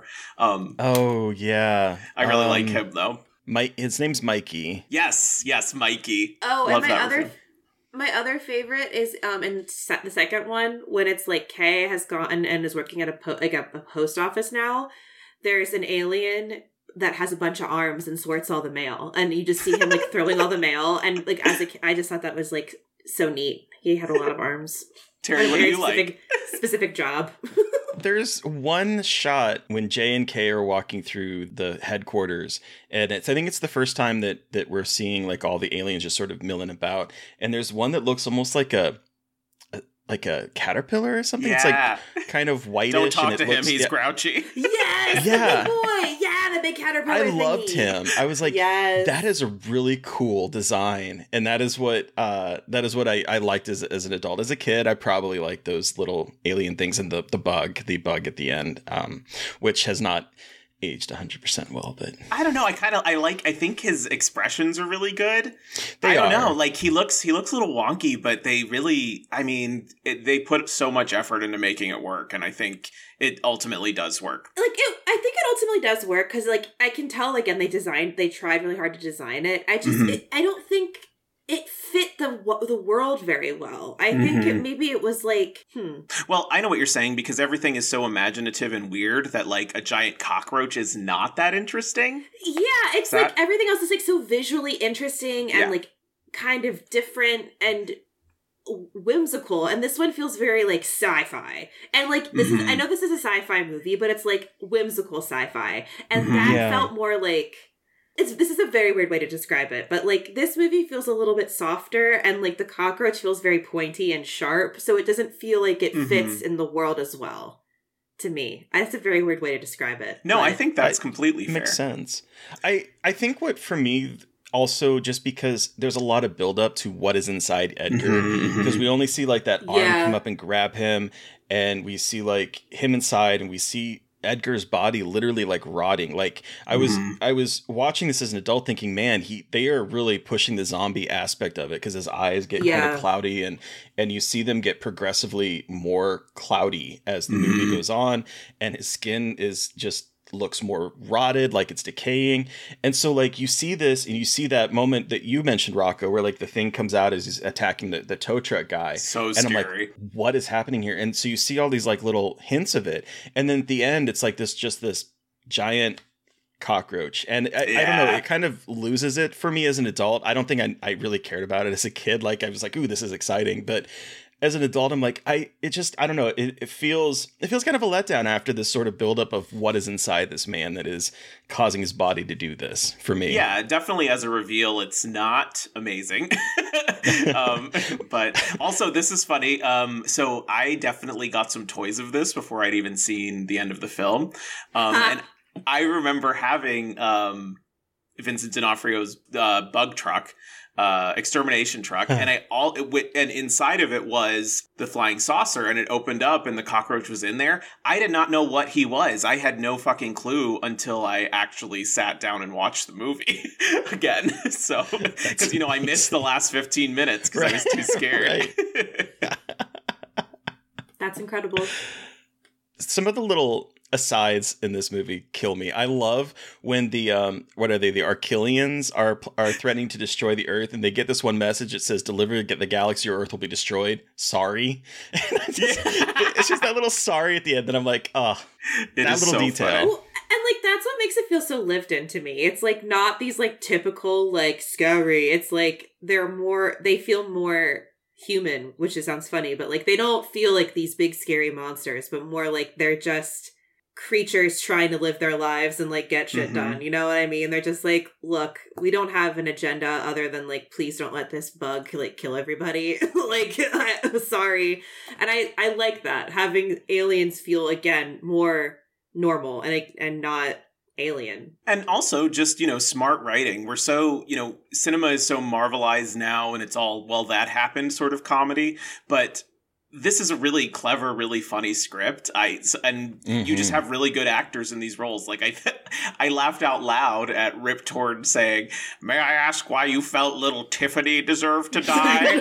Oh, yeah. I really like him, though. His name's Mikey. Yes, Mikey. Oh, love and my other favorite is in the second one, when it's like Kay has gone and is working at a post office now. There's an alien that has a bunch of arms and sorts all the mail, and you just see him like throwing all the mail. And like as a kid, I just thought that was like so neat. He had a lot of arms. Terry, what do you like? Specific job. There's one shot when Jay and Kay are walking through the headquarters, and I think it's the first time that we're seeing like all the aliens just sort of milling about. And there's one that looks almost like a caterpillar or something. Yeah. It's like kind of whitish. Don't talk and to him. He's grouchy. Yes, yeah, the big boy. Yeah, the big caterpillar. I loved him. I was like, yes. That is a really cool design, and that is what I liked as an adult. As a kid, I probably liked those little alien things and the bug at the end, which has not aged 100% well, but I don't know. I think his expressions are really good. I don't know. Like he looks a little wonky, but they really, they put so much effort into making it work, and I think it ultimately does work. I think it ultimately does work because, like, I can tell again they tried really hard to design it. I don't think it fit the world very well. I think maybe it was like, Well, I know what you're saying, because everything is so imaginative and weird that like a giant cockroach is not that interesting. Yeah, it's like everything else is like so visually interesting and like kind of different and whimsical, and this one feels very like sci-fi. And like this is, I know this is a sci-fi movie, but it's like whimsical sci-fi, and that felt more like this is a very weird way to describe it, but like this movie feels a little bit softer, and like the cockroach feels very pointy and sharp, so it doesn't feel like it fits in the world as well to me. That's a very weird way to describe it. No, I think that's completely fair. Makes sense. I think what for me also, just because there's a lot of buildup to what is inside Edgar, because we only see like that arm come up and grab him, and we see like him inside, and we see Edgar's body literally like rotting. Like I was watching this as an adult thinking, man, they are really pushing the zombie aspect of it, because his eyes get kind of cloudy, and you see them get progressively more cloudy as the movie goes on, and his skin is just looks more rotted, like it's decaying. And so like you see this, and you see that moment that you mentioned, Rocco, where like the thing comes out as he's attacking the tow truck guy. So and scary. I'm like, what is happening here? And so you see all these like little hints of it, and then at the end it's like this giant cockroach. And I don't know, it kind of loses it for me as an adult. I don't think I really cared about it as a kid. Like I was like, ooh, this is exciting, but as an adult, I'm like, I don't know. It feels kind of a letdown after this sort of buildup of what is inside this man that is causing his body to do this for me. Yeah, definitely as a reveal, it's not amazing. But also, this is funny. So I definitely got some toys of this before I'd even seen the end of the film. And I remember having Vincent D'Onofrio's bug truck. Extermination truck, and and inside of it was the flying saucer, and it opened up and the cockroach was in there. I did not know what he was. I had no fucking clue until I actually sat down and watched the movie again. So, because I missed the last 15 minutes because I was too scared. That's incredible. Some of the little asides in this movie kill me. I love when the the Archelians are threatening to destroy the Earth, and they get this one message that says, "Deliver the galaxy, or Earth will be destroyed. Sorry." It's just that little sorry at the end that I'm like, that little so detail. Funny. Well, and like that's what makes it feel so lived in to me. It's like not these like typical like scary. It's like they feel more human, which sounds funny, but like they don't feel like these big scary monsters, but more like they're just creatures trying to live their lives and like get shit done. You know what I mean? They're just like, look, we don't have an agenda other than like, please don't let this bug like kill everybody. Like, sorry. And I like that, having aliens feel again more normal and not alien. And also just, smart writing. We're so, cinema is so marvelized now, and it's all, well, that happened sort of comedy, but this is a really clever, really funny script. You just have really good actors in these roles. Like I laughed out loud at Rip Torn saying, "May I ask why you felt little Tiffany deserved to die?"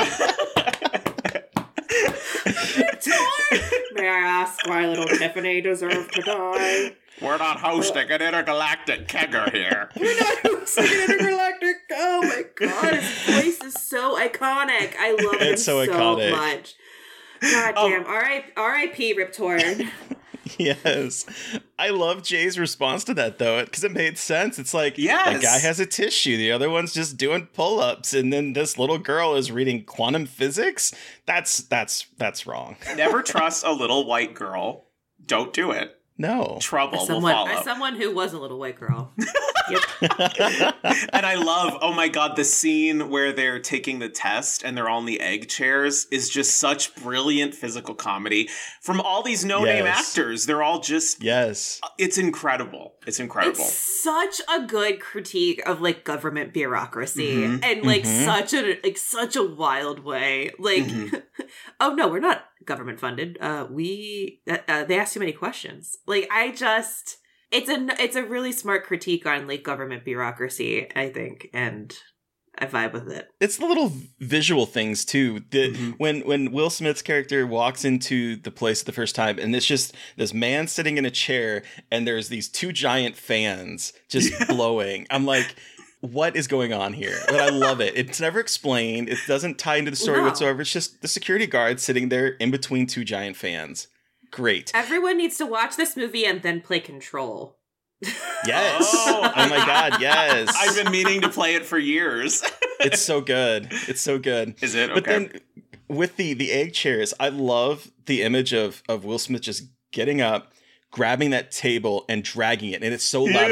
May I ask why little Tiffany deserved to die? We're not hosting an intergalactic kegger here. We're not hosting an intergalactic. Oh my god, his voice is so iconic. I love him so much. God damn. R.I.P. Rip Torn. Yes. I love Jay's response to that, though, because it made sense. It's like, that guy has a tissue. The other one's just doing pull-ups. And then this little girl is reading quantum physics. That's wrong. Never trust a little white girl. Don't do it. No. Trouble will follow. As someone who was a little white girl. Yep. And I love, oh my god, the scene where they're taking the test and they're all in the egg chairs is just such brilliant physical comedy from all these no-name actors. They're all just... Yes. It's incredible. It's incredible. It's such a good critique of like government bureaucracy and like such a wild way. Like, oh no, we're not government funded. They ask too many questions. Like, it's a really smart critique on like government bureaucracy, I think, and I vibe with it. It's the little visual things too. When Will Smith's character walks into the place the first time, and it's just this man sitting in a chair, and there's these two giant fans just blowing. I'm like, what is going on here? But I love it. It's never explained. It doesn't tie into the story whatsoever. It's just the security guard sitting there in between two giant fans. Great. Everyone needs to watch this movie and then play Control. Yes. Oh my god, yes. I've been meaning to play it for years. It's so good. It's so good. Is it? Okay. But then with the egg chairs, I love the image of Will Smith just getting up, grabbing that table and dragging it. And it's so loud.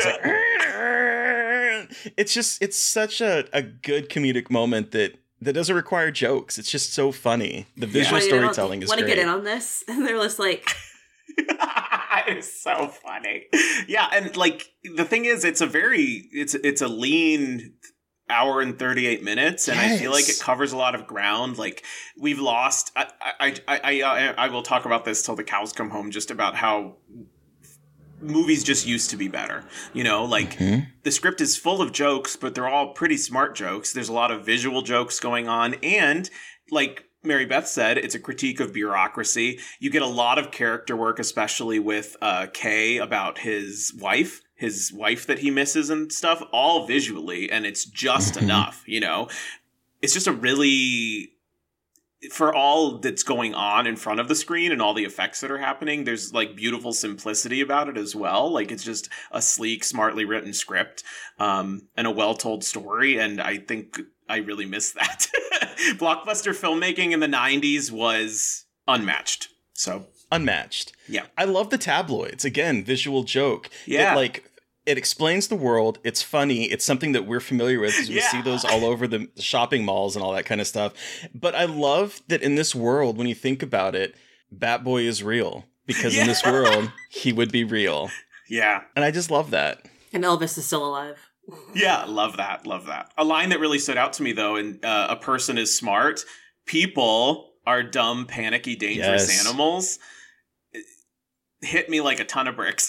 It's like, it's such a good comedic moment that doesn't require jokes. It's just so funny. The visual storytelling is great. Want to get in on this? And they're just like... It's so funny. Yeah, and like the thing is, it's a lean hour and 38 minutes, and I feel like it covers a lot of ground. Like we've lost. I will talk about this till the cows come home. Just about how movies just used to be better. Like the script is full of jokes, but they're all pretty smart jokes. There's a lot of visual jokes going on, and like Mary Beth said, it's a critique of bureaucracy. You get a lot of character work, especially with Kay about his wife that he misses and stuff, all visually, and it's just enough, It's just a really, for all that's going on in front of the screen and all the effects that are happening, there's like beautiful simplicity about it as well. Like it's just a sleek, smartly written script and a well-told story, and I think I really miss that. Blockbuster filmmaking in the 90s was unmatched. So unmatched. Yeah. I love the tabloids. Again, visual joke. Yeah. It explains the world. It's funny. It's something that we're familiar with because we see those all over the shopping malls and all that kind of stuff. But I love that in this world, when you think about it, Batboy is real because in this world, he would be real. Yeah. And I just love that. And Elvis is still alive. Yeah, love that. Love that. A line that really stood out to me, though, in A Person is Smart, people are dumb, panicky, dangerous animals. It hit me like a ton of bricks.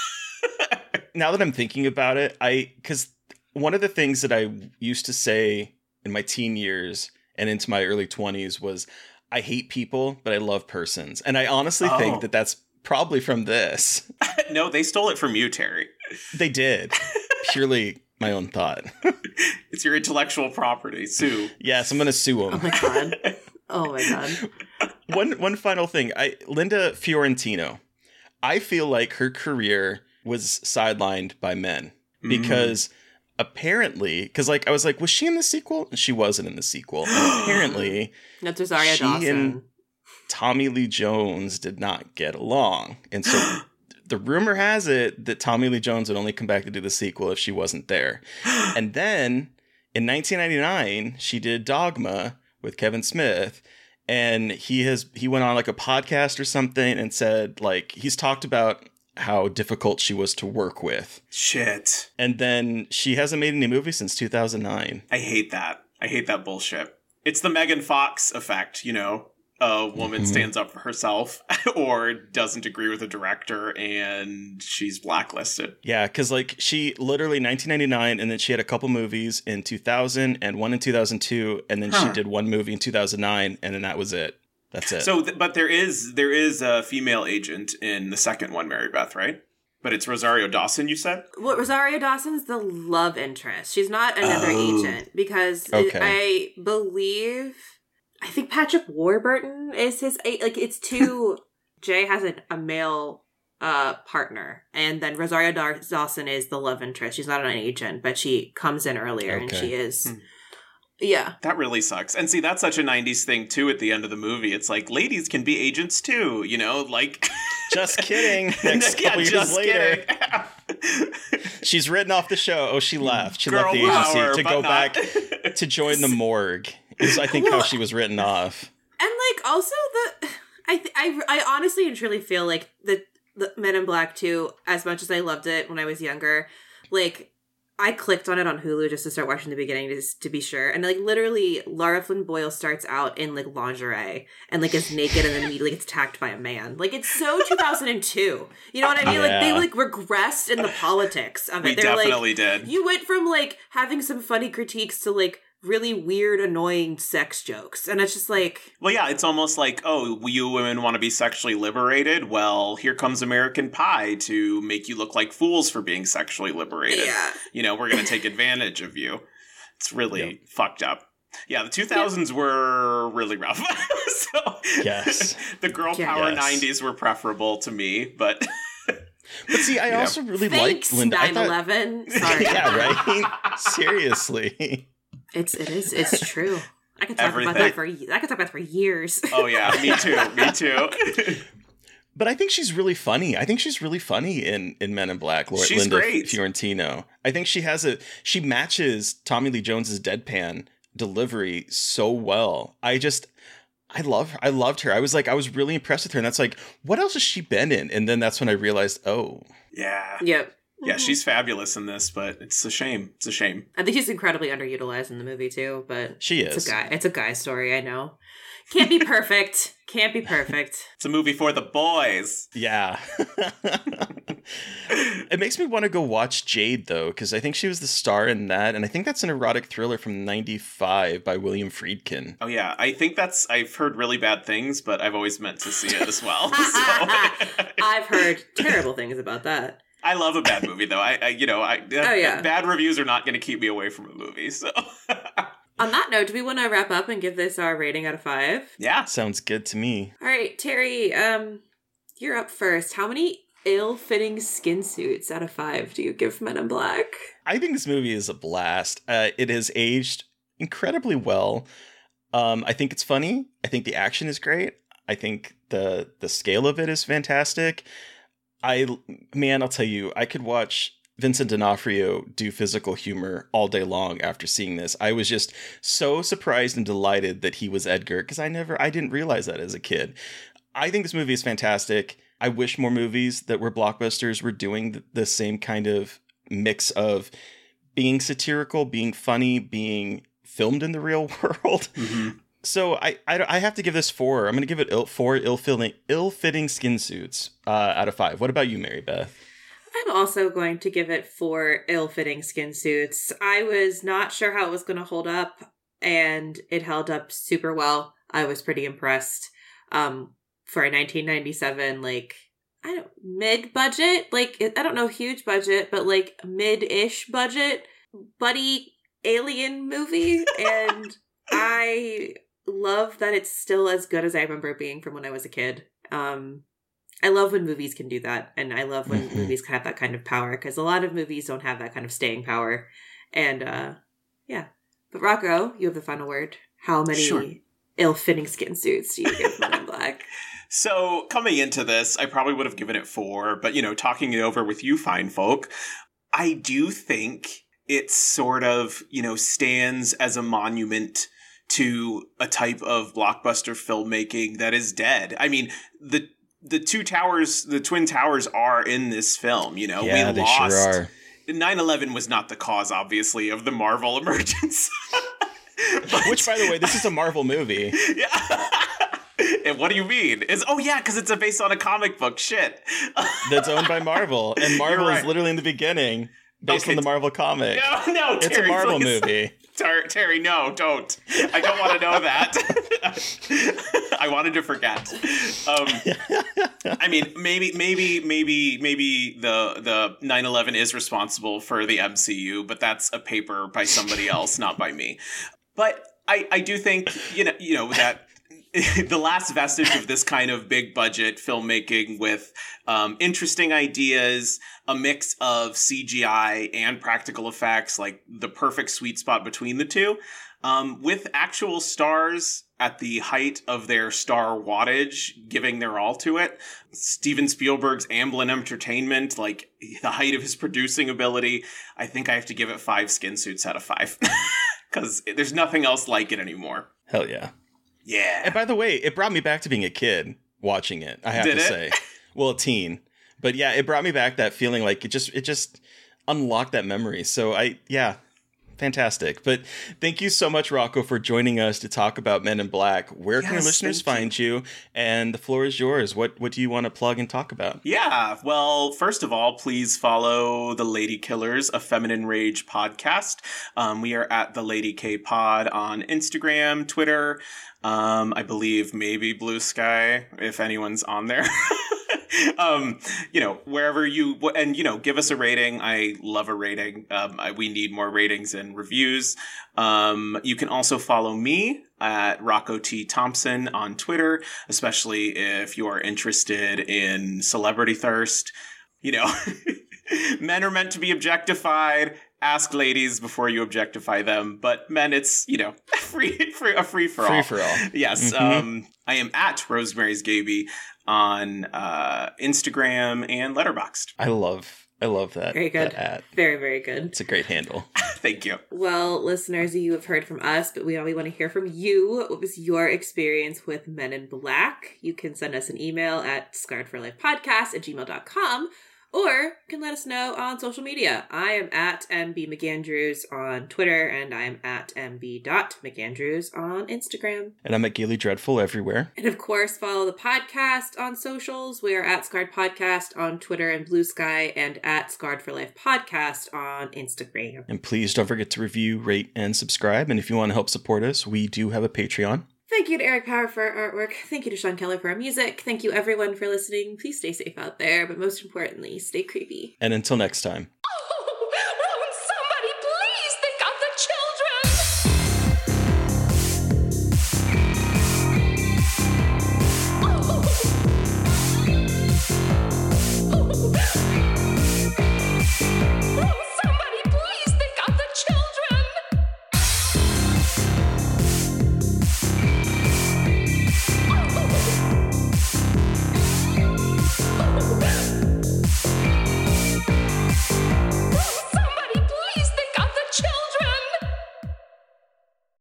Now that I'm thinking about it, because one of the things that I used to say in my teen years and into my early 20s was, I hate people, but I love persons. And I honestly think that that's probably from this. No, they stole it from you, Terry. They did. Purely my own thought. It's your intellectual property. Sue. Yes, I'm going to sue him. Oh my god. Oh my god. One final thing. Linda Fiorentino. I feel like her career was sidelined by men because apparently, because I was like, was she in the sequel? She wasn't in the sequel. Apparently, that's Rosario Dawson. And Tommy Lee Jones did not get along, and so the rumor has it that Tommy Lee Jones would only come back to do the sequel if she wasn't there. And then in 1999, she did Dogma with Kevin Smith. And he went on like a podcast or something and said, like, he's talked about how difficult she was to work with. Shit. And then she hasn't made any movies since 2009. I hate that. I hate that bullshit. It's the Megan Fox effect, you know? A woman stands up for herself or doesn't agree with a director and she's blacklisted. Yeah, because like she literally 1999 and then she had a couple movies in 2000 and one in 2002 and then she did one movie in 2009 and then that was it. That's it. So, but there is a female agent in the second one, Mary Beth, right? But it's Rosario Dawson, you said? Well, Rosario Dawson's the love interest. She's not another agent because I think Patrick Warburton is his, like, it's two, Jay has a male partner, and then Rosario Dawson is the love interest. She's not an agent, but she comes in earlier, and she is, yeah. That really sucks. And see, that's such a 90s thing, too, at the end of the movie. It's like, ladies can be agents, too, you know, like... Just kidding. Next couple years later. She's written off the show. Oh, she left. She left the agency to go back to join the morgue. Is I think how she was written off. And like also I honestly and truly feel like the Men in Black 2, as much as I loved it when I was younger, like I clicked on it on Hulu just to start watching the beginning just to be sure. And like literally Lara Flynn Boyle starts out in like lingerie and like is naked and then immediately gets attacked by a man. Like it's so 2002. You know what I mean? Like they like regressed in the politics of it. We definitely did. You went from like having some funny critiques to like really weird, annoying sex jokes. And it's just like... Well, yeah, it's almost like, oh, you women want to be sexually liberated? Well, here comes American Pie to make you look like fools for being sexually liberated. Yeah. You know, we're going to take advantage of you. It's really fucked up. Yeah, the 2000s were really rough. So, yes. The girl power 90s were preferable to me, but... But see, I also really liked Linda. 9/11. Sorry. Yeah, right? Seriously. It's true. I could talk about that for years. Oh yeah, me too. But I think she's really funny. I think she's really funny in Men in Black. She's Linda great. Fiorentino. I think she matches Tommy Lee Jones's deadpan delivery so well. I loved her. I was really impressed with her. And that's like, what else has she been in? And then that's when I realized, oh. Yeah. Yep. Yeah, she's fabulous in this, but it's a shame. It's a shame. I think she's incredibly underutilized in the movie too, but she is. It's a guy story, I know. Can't be perfect. Can't be perfect. It's a movie for the boys. Yeah. It makes me want to go watch Jade, though, because I think she was the star in that, and I think that's an erotic thriller from 95 by William Friedkin. Oh, yeah. I think I've heard really bad things, but I've always meant to see it as well. So. I've heard terrible things about that. I love a bad movie, though. Bad reviews are not going to keep me away from a movie, so... On that note, do we want to wrap up and give this our rating out of 5? Yeah. Sounds good to me. All right, Terry, you're up first. How many ill-fitting skin suits out of 5 do you give Men in Black? I think this movie is a blast. It has aged incredibly well. I think it's funny. I think the action is great. I think the scale of it is fantastic. I'll tell you, I could watch Vincent D'Onofrio do physical humor all day long after seeing this. I was just so surprised and delighted that he was Edgar, because I didn't realize that as a kid. I think this movie is fantastic. I wish more movies that were blockbusters were doing the same kind of mix of being satirical, being funny, being filmed in the real world. Mm-hmm. So I have to give this 4. I'm going to give it 4 ill-fitting skin suits out of 5. What about you, Mary Beth? I'm also going to give it 4 ill-fitting skin suits. I was not sure how it was going to hold up, and it held up super well. I was pretty impressed. For a 1997, mid-budget, I don't know, huge budget, but mid-ish budget buddy alien movie, and I love that it's still as good as I remember it being from when I was a kid. I love when movies can do that, and I love when movies can have that kind of power, because a lot of movies don't have that kind of staying power. And, yeah. But Rocco, you have the final word. How many ill-fitting skin suits do you give Men in Black? So coming into this, I probably would have given it 4, but, talking it over with you fine folk, I do think it sort of, stands as a monument to a type of blockbuster filmmaking that is dead. I mean, the Twin Towers are in this film, Yeah, we they lost. sure are. 9/11 was not the cause, obviously, of the Marvel emergence. Which, by the way, this is a Marvel movie. Yeah. And what do you mean? Because it's based on a comic book. Shit. That's owned by Marvel. And Marvel You're right. is literally in the beginning based on the Marvel comic. No, Terry, it's a Marvel please. movie. Terry, no, don't. I don't want to know that. I wanted to forget. I mean, maybe the 9/11 is responsible for the MCU, but that's a paper by somebody else, not by me. But I do think that the last vestige of this kind of big budget filmmaking with interesting ideas, a mix of CGI and practical effects, like the perfect sweet spot between the two, with actual stars at the height of their star wattage, giving their all to it. Steven Spielberg's Amblin Entertainment, like the height of his producing ability, I think I have to give it 5 skin suits out of 5. Because there's nothing else like it anymore. Hell yeah. Yeah. And by the way, it brought me back to being a kid watching it, I have to say. Well, a teen. But yeah, it brought me back that feeling, like it just unlocked that memory. So fantastic. But thank you so much, Rocco, for joining us to talk about Men in Black. Where can our listeners find you? And the floor is yours. What do you want to plug and talk about? Yeah, well, first of all, please follow The Lady Killers, a Feminine Rage podcast. We are at The Lady K Pod on Instagram, Twitter, I believe maybe Blue Sky, if anyone's on there. Wherever give us a rating. I love a rating. We need more ratings and reviews. You can also follow me at Rocco T. Thompson on Twitter, especially if you are interested in celebrity thirst. Men are meant to be objectified. Ask ladies before you objectify them. But men, it's, a free for all. Free for all. Yes. Mm-hmm. I am at Rosemary's Gaby on Instagram and Letterboxd. I love that. Very good. That very, very good. It's a great handle. Thank you. Well, listeners, you have heard from us, but we want to hear from you. What was your experience with Men in Black? You can send us an email at scarredforlifepodcast@gmail.com. Or you can let us know on social media. I am at MB McAndrews on Twitter, and I am at MB.McAndrews on Instagram. And I'm at Gaily Dreadful everywhere. And of course, follow the podcast on socials. We are at Scarred Podcast on Twitter and Blue Sky, and at Scarred for Life Podcast on Instagram. And please don't forget to review, rate, and subscribe. And if you want to help support us, we do have a Patreon. Thank you to Eric Power for our artwork. Thank you to Sean Keller for our music. Thank you everyone for listening. Please stay safe out there, but most importantly, stay creepy. And until next time.